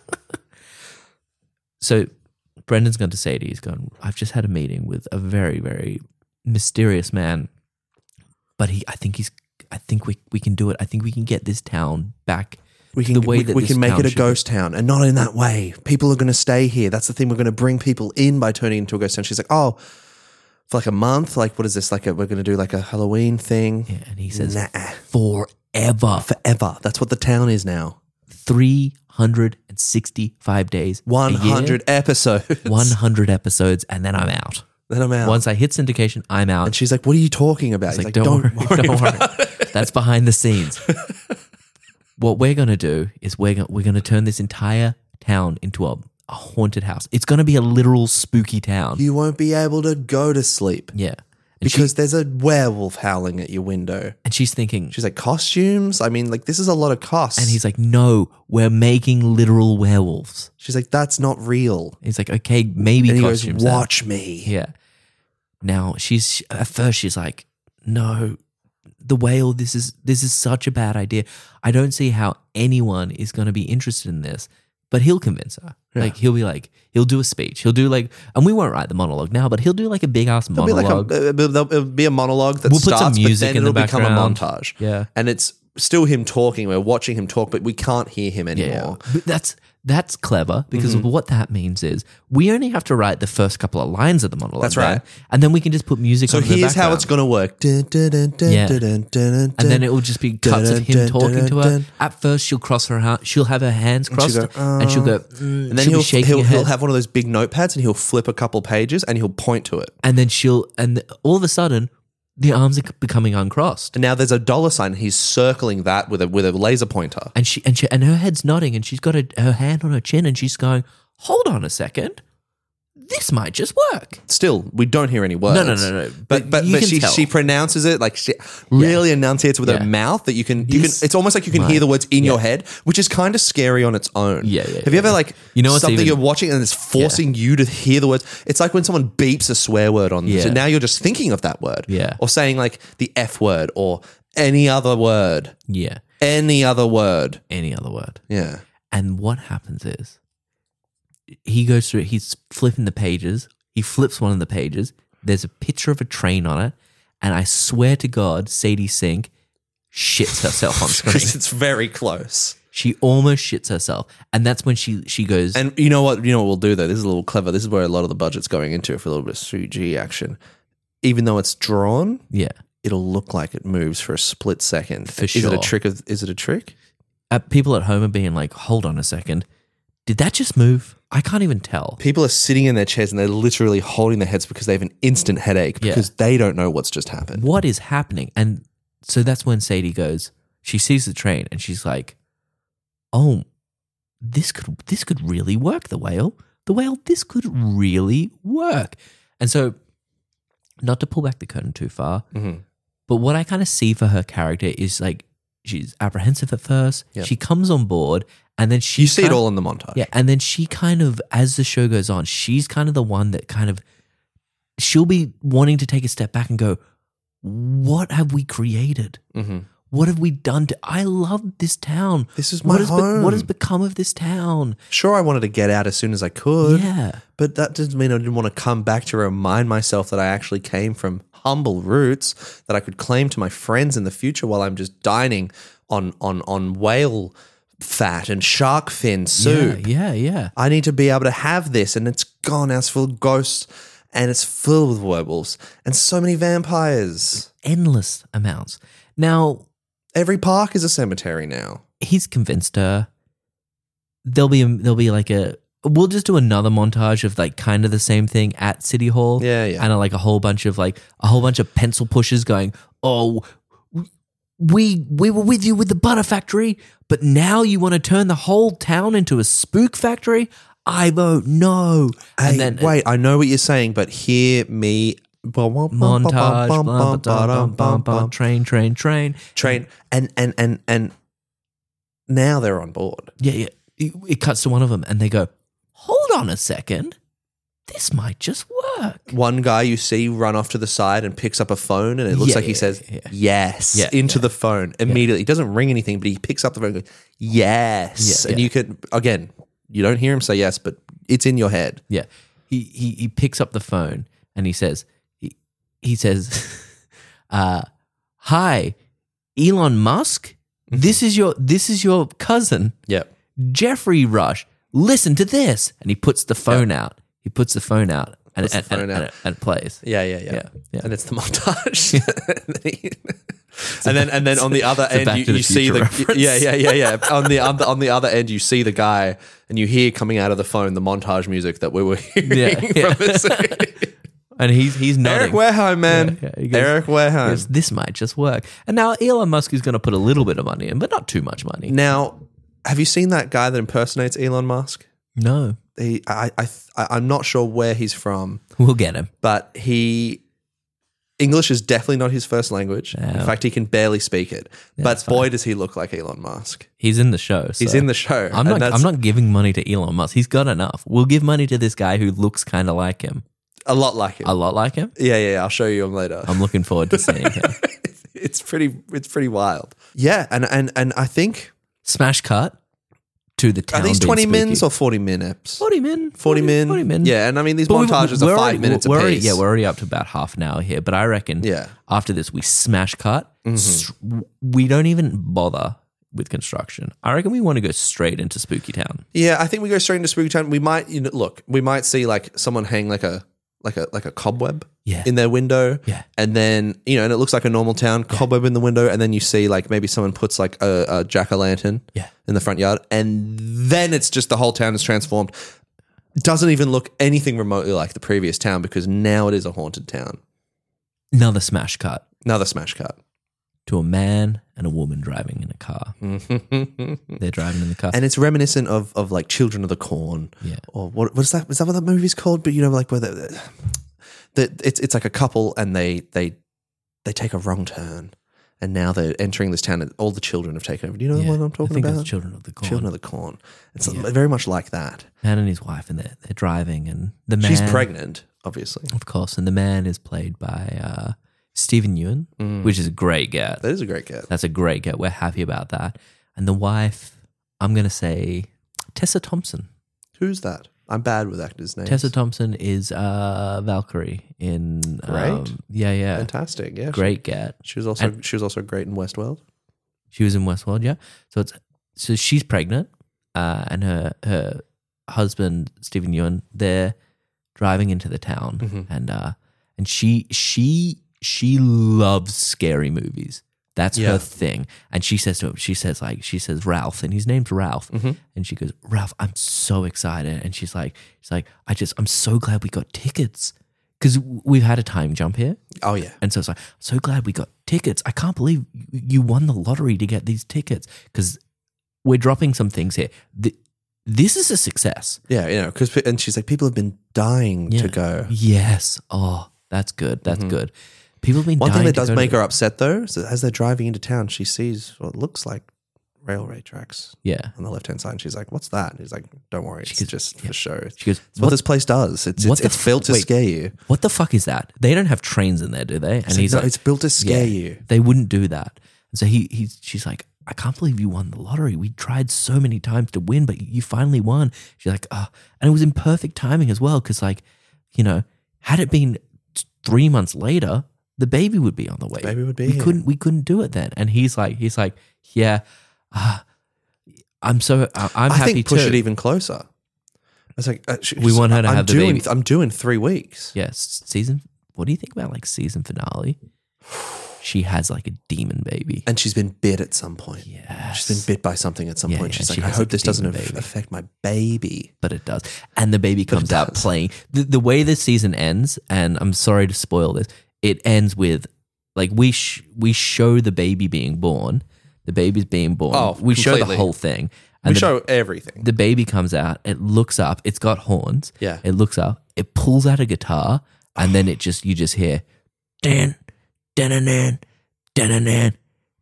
So Brendan's gone to Sadie. He's gone, I've just had a meeting with a very, very mysterious man. But he I think he's I think we we can do it. I think we can get this town back We can the way we, that we this can make town it a should be. ghost town, and not in that way. People are going to stay here. That's the thing. We're going to bring people in by turning it into a ghost town. She's like, oh, for like a month. Like, what is this? Like, a, we're going to do like a Halloween thing. Yeah, and he says Nah. forever. Forever. That's what the town is now. three hundred sixty-five days. One hundred episodes. one hundred episodes, and then I'm out. Then I'm out. Once I hit syndication, I'm out. and she's like, what are you talking about? It's He's like, don't, worry, don't worry. That's behind the scenes. What we're gonna do is we're gonna, we're gonna turn this entire town into a, a haunted house. It's gonna be a literal spooky town. You won't be able to go to sleep yeah, and because she, there's a werewolf howling at your window. and she's thinking, She's like, costumes? I mean, like, this is a lot of costs. and he's like, no, we're making literal werewolves. She's like, that's not real. He's like, okay, maybe And he goes, costumes. then. watch me. Yeah. Now she's at first she's like, no, the whale. This is this is such a bad idea. I don't see how anyone is going to be interested in this. But he'll convince her. Yeah. Like he'll be like, he'll do a speech. He'll do like, and we won't write the monologue now, but he'll do like a big ass It'll be monologue. like a, it'll, it'll be a monologue that We'll put some starts, music but then in the it'll become a background. montage. Yeah. And it's still him talking. We're watching him talk, but we can't hear him anymore. Yeah, but that's that's clever because Mm-hmm. what that means is we only have to write the first couple of lines of the monologue. That's there, right. and then we can just put music. So on the here's how it's background. going to work. Dun, dun, dun, dun, Yeah. dun, dun, dun, And dun. then it will just be cuts of him Dun, dun, talking to dun, her. dun. At first, she'll cross her hand. She'll have her hands crossed, she'll go, and she'll go. Mm, And then she'll he'll be shaking he'll, her head. he'll have one of those big notepads and he'll flip a couple pages and he'll point to it. and then she'll, and all of a sudden, the arms are becoming uncrossed, And now there's a dollar sign. He's circling that with a with a laser pointer. and she and she and her head's nodding, and she's got a, her hand on her chin, and she's going, "Hold on a second, this might just work." Still, we don't hear any words. No, no, no, no. But But but, you but can she tell. she pronounces it like she really enunciates with Yeah. her mouth that you can you This can. It's almost like you can might- hear the words in your yeah. head, which is kind of scary on its own. Yeah, yeah, Have you yeah. ever like You know what's something even- you're watching and it's forcing you to hear the words? It's like when someone beeps a swear word on. Yeah. So now you're just thinking of that word. Yeah. Or saying like the F word or any other word. Yeah, Any other word. any other word. Yeah. And what happens is he goes through, he's flipping the pages. He flips one of the pages. There's a picture of a train on it. And I swear to God, Sadie Sink shits herself on screen. Because it's very close. She almost shits herself. And that's when she she goes, And you know what? You know what we'll do though. This is a little clever. This is where a lot of the budget's going into for a little bit of C G action. Even though it's drawn, yeah. it'll look like it moves for a split second. For Is it sure. a trick? Of, is it a trick? Uh, people at home are being like, hold on a second. Did that just move? I can't even tell. People are sitting in their chairs and they're literally holding their heads because they have an instant headache Yeah. because they don't know what's just happened. What is happening? And so that's when Sadie goes, she sees the train and she's like, oh, this could this could really work, the whale. The whale, this could really work. And so, not to pull back the curtain too far, Mhm. but what I kind of see for her character is like she's apprehensive at first. Yeah. She comes on board and then she You see it kind- all in the montage. Yeah, and then she kind of, as the show goes on, she's kind of the one that kind of, she'll be wanting to take a step back and go, what have we created? Mhm. What have we done to, I love this town. This is what my has be- home. what has become of this town? Sure, I wanted to get out as soon as I could. Yeah. But that doesn't mean I didn't want to come back to remind myself that I actually came from humble roots, that I could claim to my friends in the future while I'm just dining on on on whale fat and shark fin soup. Yeah, yeah, yeah. I need to be able to have this, and it's gone now. It's full of ghosts, and it's filled with werewolves and so many vampires. Endless amounts. Now, Every park is a cemetery now. he's convinced her. There'll be, there'll be like a, we'll just do another montage of like kind of the same thing at City Hall. Yeah, yeah. And like a whole bunch of like a whole bunch of pencil pushers going, oh, we we were with you with the butter factory, but now you want to turn the whole town into a spook factory? I vote no. Hey, and then wait, I know what you're saying, but hear me. montage, blah, blah, blah, blah, blah, train, train, train. Train, and and and and now they're on board. Yeah, yeah. It, it cuts to one of them, and they go, "Hold on a second, this might just work." One guy you see run off to the side and picks up a phone, and it looks Yeah, like he yeah, says yeah. yes Yeah, into yeah. the phone immediately. He doesn't ring anything, but he picks up the phone and goes, yes. Yeah, and yeah. you can, again, you don't hear him say yes, but it's in your head. Yeah, he he he picks up the phone and he says, he, he says, uh, "Hi, Elon Musk. This is your this is your cousin, Yep. Jeffrey Rush. Listen to this." And he puts the phone out. He puts the phone out, and Puts the and, phone and, out. and it, and it plays. Yeah, yeah, yeah, Yeah, yeah. And it's the montage. and then and then on the other it's a end, Back you, to the you see Future the reference. yeah, yeah, yeah, yeah. On the other on the other end, you see the guy, and you hear coming out of the phone the montage music that we were hearing Yeah, yeah. from the scene. And he's he's Eric nodding. Wareheim, man. Yeah, yeah, he goes- Eric Wareheim. He goes, this might just work. And now Elon Musk is going to put a little bit of money in, but not too much money. Now, have you seen that guy that impersonates Elon Musk? No, He, I, I, I, I'm not sure where he's from, we'll get him. but he English is definitely not his first language. No. In fact, he can barely speak it. but that's boy, fine. does he look like Elon Musk. He's in the show. He's so- in the show. I'm and not. that's I'm not giving money to Elon Musk. He's got enough. We'll give money to this guy who looks kind of like him, a lot like him. a lot like him. Yeah, yeah, yeah, I'll show you him later. I'm looking forward to seeing him. it's pretty, it's pretty wild. Yeah, and and and I think Smash cut to the town. Are these being twenty spooky. mins or forty min eps? forty min? forty min? forty min. Yeah, and I mean, these But we've- montages we're are five already- minutes we're a already- piece. Yeah, we're already up to about half an hour here. But I reckon Yeah. after this, we smash cut. Mm-hmm. S- we don't even bother with construction. I reckon we want to go straight into Spooky Town. Yeah, I think we go straight into Spooky Town. We might, you know, look, we might see like someone hang like a like a like a cobweb Yeah. in their window. Yeah. And then, you know, and it looks like a normal town, cobweb in the window, and then you see like maybe someone puts like a, a jack-o'-lantern Yeah. in the front yard, and then it's just the whole town is transformed. Doesn't even look anything remotely like the previous town because now it is a haunted town. Another smash cut Another smash cut. to a man and a woman driving in a car. They're driving in the car. And it's reminiscent of of like Children of the Corn. Yeah. Or what what is that? Is that what that movie's called? But you know, like where the, the it's it's like a couple and they they they take a wrong turn and now they're entering this town and all the children have taken over. Do you know Yeah. the one I'm I talking think about? it's Children of the Corn. Children of the Corn. It's very much like that. Man and his wife, and they're, they're driving, and the man. She's pregnant, obviously. Of course, and the man is played by uh, Stephen Ewan, Mm. which is a great get. That is a great get. That's a great get. We're happy about that. And the wife, I'm going to say Tessa Thompson. Who's that? I'm bad with actors' names. Tessa Thompson is uh, Valkyrie in. Great. Um, yeah, yeah. Fantastic. Yeah. Great get. She, she was also And- she was also great in Westworld. She was in Westworld, yeah. So it's so she's pregnant, uh, and her her husband Stephen Ewan, they're driving into the town, Mm-hmm. and uh, and she she she loves scary movies. That's Yeah. her thing. And she says to him, she says like she says Ralph, and his name's Ralph, Mm-hmm. and she goes, Ralph, I'm so excited, and she's like, she's like, I just I'm so glad we got tickets because we've had a time jump here. Oh yeah. And so it's like, so glad we got tickets. I can't believe you- you won the lottery to get these tickets because we're dropping some things here. Th- This is a success. Yeah, you know, because and she's like, people have been dying Yeah. to go. Yes. Oh, that's good. That's good. People have been One dying thing that to does go make to- her upset though is that as they're driving into town, she sees what looks like railway tracks Yeah. on the left hand side. And she's like, "What's that?" And he's like, "Don't worry, it's goes, just yeah. for show." It's She goes, what, what, this place does. It's what it's, the it's built f- to wait. scare you. what the fuck is that? They don't have trains in there, do they? And It's he's like, no, like, it's built to scare yeah, you. They wouldn't do that. And so he he's she's like, I can't believe you won the lottery. We tried so many times to win, but you finally won. She's like, oh, and it was in perfect timing as well, because like, you know, had it been t- three months later, the baby would be on the way. Baby would be We here. couldn't we couldn't do it then. And he's like, he's like, yeah, uh, I'm so uh, I'm I happy think push too. it even closer. I was like, uh, she- We want her to I'm have the doing, baby. I'm doing three weeks. Yes, season. What do you think about like season finale? She has like a demon baby. And she's been bit at some point. Yes. She's been bit by something at some Yeah, point. yeah, She's she like, I has hope like a this doesn't demon aff- baby. affect my baby. But it does. And the baby comes out does. playing. The, the way the season ends, and I'm sorry to spoil this, it ends with like we sh- we show the baby being born. The baby's being born. Oh, we show the completely. whole thing. We And the, show everything. the baby comes out. It looks up. It's got horns. Yeah. It looks up. It pulls out a guitar, and then it just you just hear, dan, dan, dan, dan, dan, dan.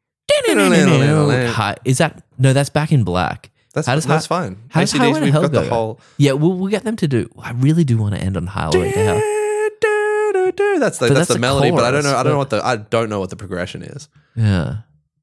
Hi- Is that no? That's Back in Black. That's, How does that's Hi- fine. How does A C Ds, Highway to we've Hell got go? the whole. Yeah, we'll, we'll get them to do. I really do want to end on Highway to Hell. That's the But that's, that's the a melody, but I don't chorus, know. I don't know but- what the I don't know what the progression is. Yeah,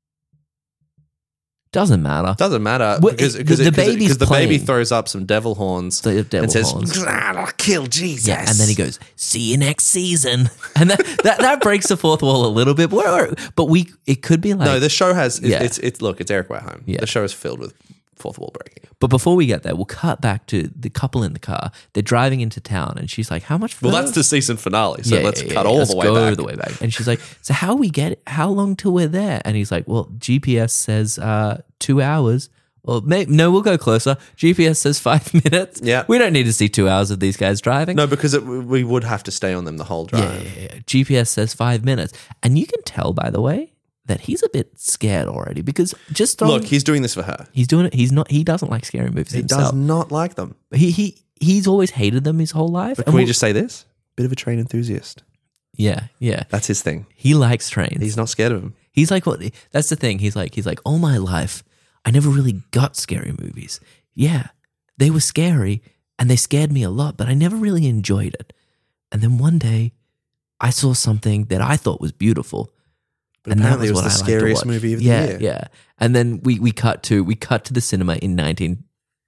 doesn't matter. Doesn't matter Well, because it- because the it- 'cause it- baby's 'cause the baby playing. throws up some devil horns The devil and says, horns. "I'll kill Jesus." Yeah, and then he goes, "See you next season," and that that, that breaks the fourth wall a little bit. But, we're- but we it could be like No, the show has it's Yeah. it's, it's look, it's Eric Wareheim. Yeah. The show is filled with fourth wall breaking. But before we get there, we'll cut back to the couple in the car. They're driving into town, and she's like, "How much?" Well, further?" that's the season finale, so Yeah, let's yeah, cut yeah, all let's the way go back. the way back. And she's like, "So how we get? How long till we're there?" And he's like, "Well, G P S says uh, two hours." Or maybe, no, we'll go closer. G P S says five minutes. Yeah. we don't need to see two hours of these guys driving. No, because it, we would have to stay on them the whole yeah, drive. yeah, yeah. G P S says five minutes, and you can tell, by the way, that he's a bit scared already because just on, Look, he's doing this for her. he's doing it. He's not. He doesn't like scary movies He himself. does not like them. He he he's always hated them his whole life. But And can we we'll- just say this? Bit of a train enthusiast. yeah, yeah. That's his thing. He likes trains. He's not scared of him. He's like, what? That's the thing. He's like, he's like, all my life, I never really got scary movies. Yeah, they were scary and they scared me a lot, but I never really enjoyed it. And then one day, I saw something that I thought was beautiful. But and that apparently it was what the I like to scariest watch. movie of the yeah, year. Yeah, And then we we cut to we cut to the cinema in nineteen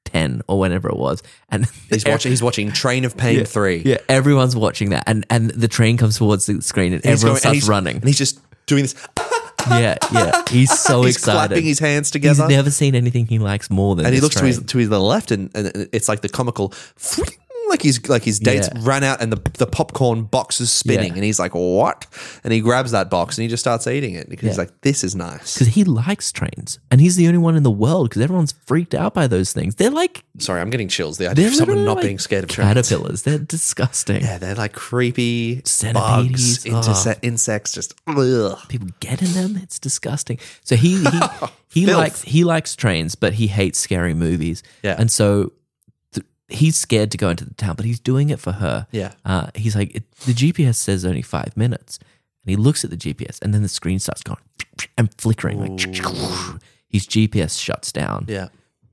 ten or whenever it was, and He's watching. He's watching Train of Pain yeah, three. Yeah, everyone's watching that, and and the train comes towards the screen, and, And he's everyone going- and starts he's- running. and he's just doing this. Yeah, yeah, he's so He's excited. clapping his hands He's together. never seen anything he likes more than. and he this looks to train. his to his the left, and, and it's like the comical, like his like his dates Yeah. ran out, and the the popcorn box is spinning, Yeah. and he's like, "What?" And he grabs that box and he just starts eating it because he's Yeah. like, "This is nice." because he likes trains, and he's the only one in the world because everyone's freaked out by those things. They're like Sorry, I'm getting chills. The idea they're of someone literally not like being scared of trains. caterpillars. They're disgusting. Yeah, they're like creepy Centipedes, bugs, interse- oh. insects. Just ugh. People get in them. It's disgusting. So he he he Filth. likes he likes trains, but he hates scary movies. Yeah. and so th- he's scared to go into the town, but he's doing it for her. Yeah. uh, he's like it, the G P S says only five minutes, and he looks at the G P S, and then the screen starts going and flickering. Like his G P S shuts down. Yeah,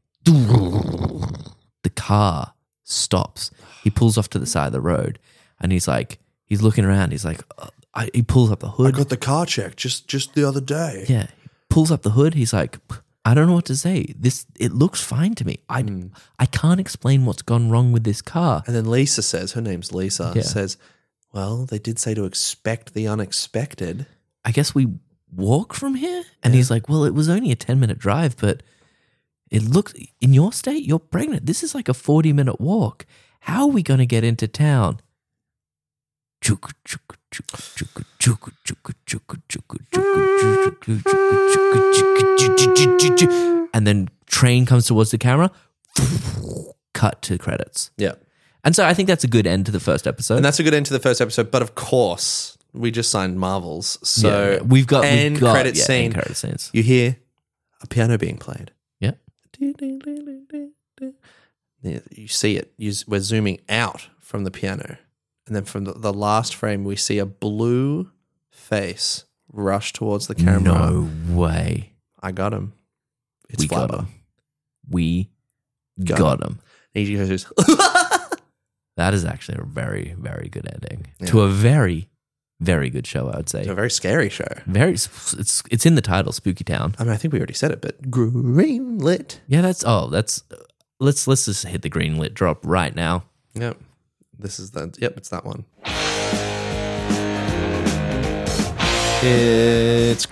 The car stops. He pulls off to the side of the road, and he's like, he's looking around. He's like, uh, I, he pulls up the I hood. got the car check just just the other day. Yeah, he pulls up the hood. He's like, I don't know what to say. This it looks fine to me. I Hmm. I can't explain what's gone wrong with this car. And then Lisa says, her name's Lisa, Yeah. says, "Well, they did say to expect the unexpected." I guess we walk from here. And he's like, well, it was only a ten minute drive, but it looks in your state, you're pregnant. This is like a forty minute walk. How are we going to get into town? And then train comes towards the camera. Cut to credits. Yeah. And so I think that's a good end to the first episode. And that's a good end to the first episode. But of course, we just signed Marvels. So Yeah, we've got end we've got, credit yeah, scene. end credit scenes. You hear a piano being played. Yeah. Yeah, you see it. You, we're zooming out from the piano. And then from the, the last frame, we see a blue face rush towards the camera. No way. I got him. It's we got Flabber. him. We Got got, him. And he goes, That is actually a very, very good ending Yeah. to a very, very good show. I would say it's a very scary show. very. It's it's in the title, Spooky Town. I mean, I think we already said it, but greenlit. Yeah, that's oh, that's let's let's just hit the green lit drop right now. Yep. This is the, yep, it's that one. It's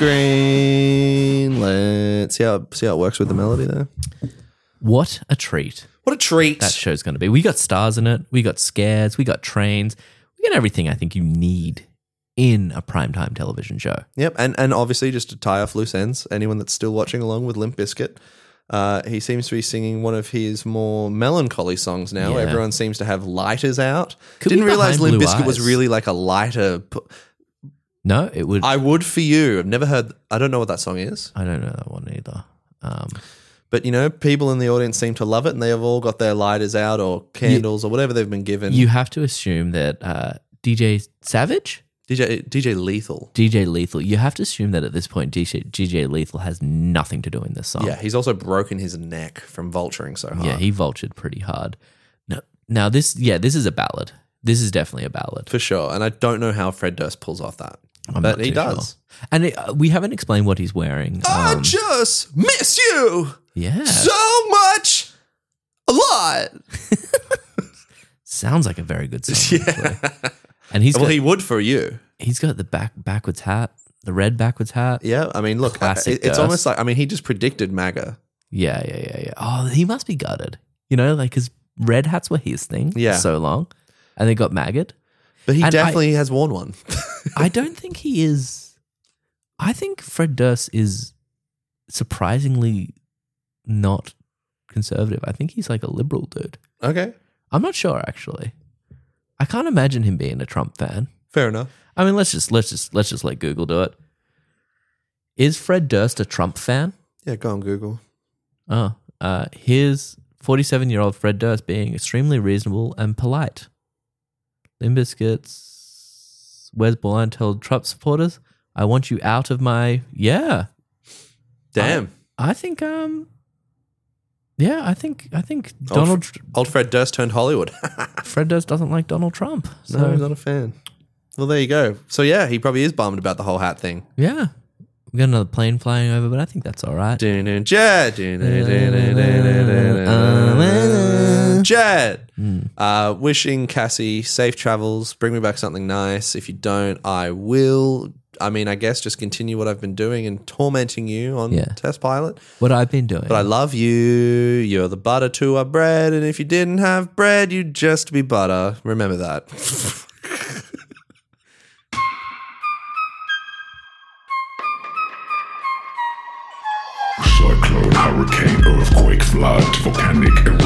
greenlit. See how, see how it works with the melody there? What a treat What a treat. that show's going to be. We got stars in it. We got scares. We got trains. We got everything I think you need in a primetime television show. Yep, and and obviously just to tie off loose ends, anyone that's still watching along with Limp Bizkit, uh, he seems to be singing one of his more melancholy songs now. Yeah. Everyone seems to have lighters out. Could Didn't be realize Behind Limp Blue Bizkit was Eyes. really like a lighter. P- No, it would. I, I would for you. I've never heard. I don't know what that song is, don't know that one either. Um, but you know, people in the audience seem to love it, and they have all got their lighters out or candles or whatever they've been given. you have to assume that uh, D J Savage. D J D J Lethal. D J Lethal, you have to assume that at this point, D J, D J Lethal has nothing to do in this song. Yeah, he's also broken his neck from vulturing so hard. Yeah, he vultured pretty hard. No, now this, yeah, this is a ballad. This is definitely a ballad. for sure. And I don't know how Fred Durst pulls off that, I'm but not he too does. sure. And it, uh, we haven't explained what he's wearing. I Um, just miss you yeah, so much, a lot. sounds like a very good song. Actually. And he's Well, got, he would for you. he's got the back backwards hat, the red backwards hat. Yeah, I mean, look, Classic it- it's Durst. almost like, I mean, he just predicted MAGA. Yeah, yeah, yeah, yeah. Oh, he must be gutted. You know, like his red hats were his thing Yeah. for so long, and they got maggot. But he And definitely has worn one. I don't think he is. I think Fred Durst is surprisingly not conservative. I think he's like a liberal dude. Okay, I'm not sure actually. I can't imagine him being a Trump fan. fair enough. I mean, let's just let's just let's just let Google do it. Is Fred Durst a Trump fan? Yeah, go on Google. Oh, uh, here's forty-seven-year-old Fred Durst being extremely reasonable and polite. Limp Bizkit's Wes Borland told Trump supporters, "I want you out of my yeah." Damn. I, I think um, yeah, I think I think Old Donald Fr- Old Fred Durst turned Hollywood. Fred Durst doesn't like Donald Trump. So No, he's not a fan. Well, there you go. So yeah, he probably is bummed about the whole hat thing. yeah, We got another plane flying over, but I think that's all right. Jed, Jed, uh, wishing Cassie safe travels. Bring me back something nice. If you don't, I will. I mean, I guess just continue what I've been doing and tormenting you on Yeah. Test Pilot. What I've been doing. But I love you. You're the butter to our bread. And if you didn't have bread, you'd just be butter. Remember that. Cyclone, hurricane, earthquake, flood, volcanic eruption.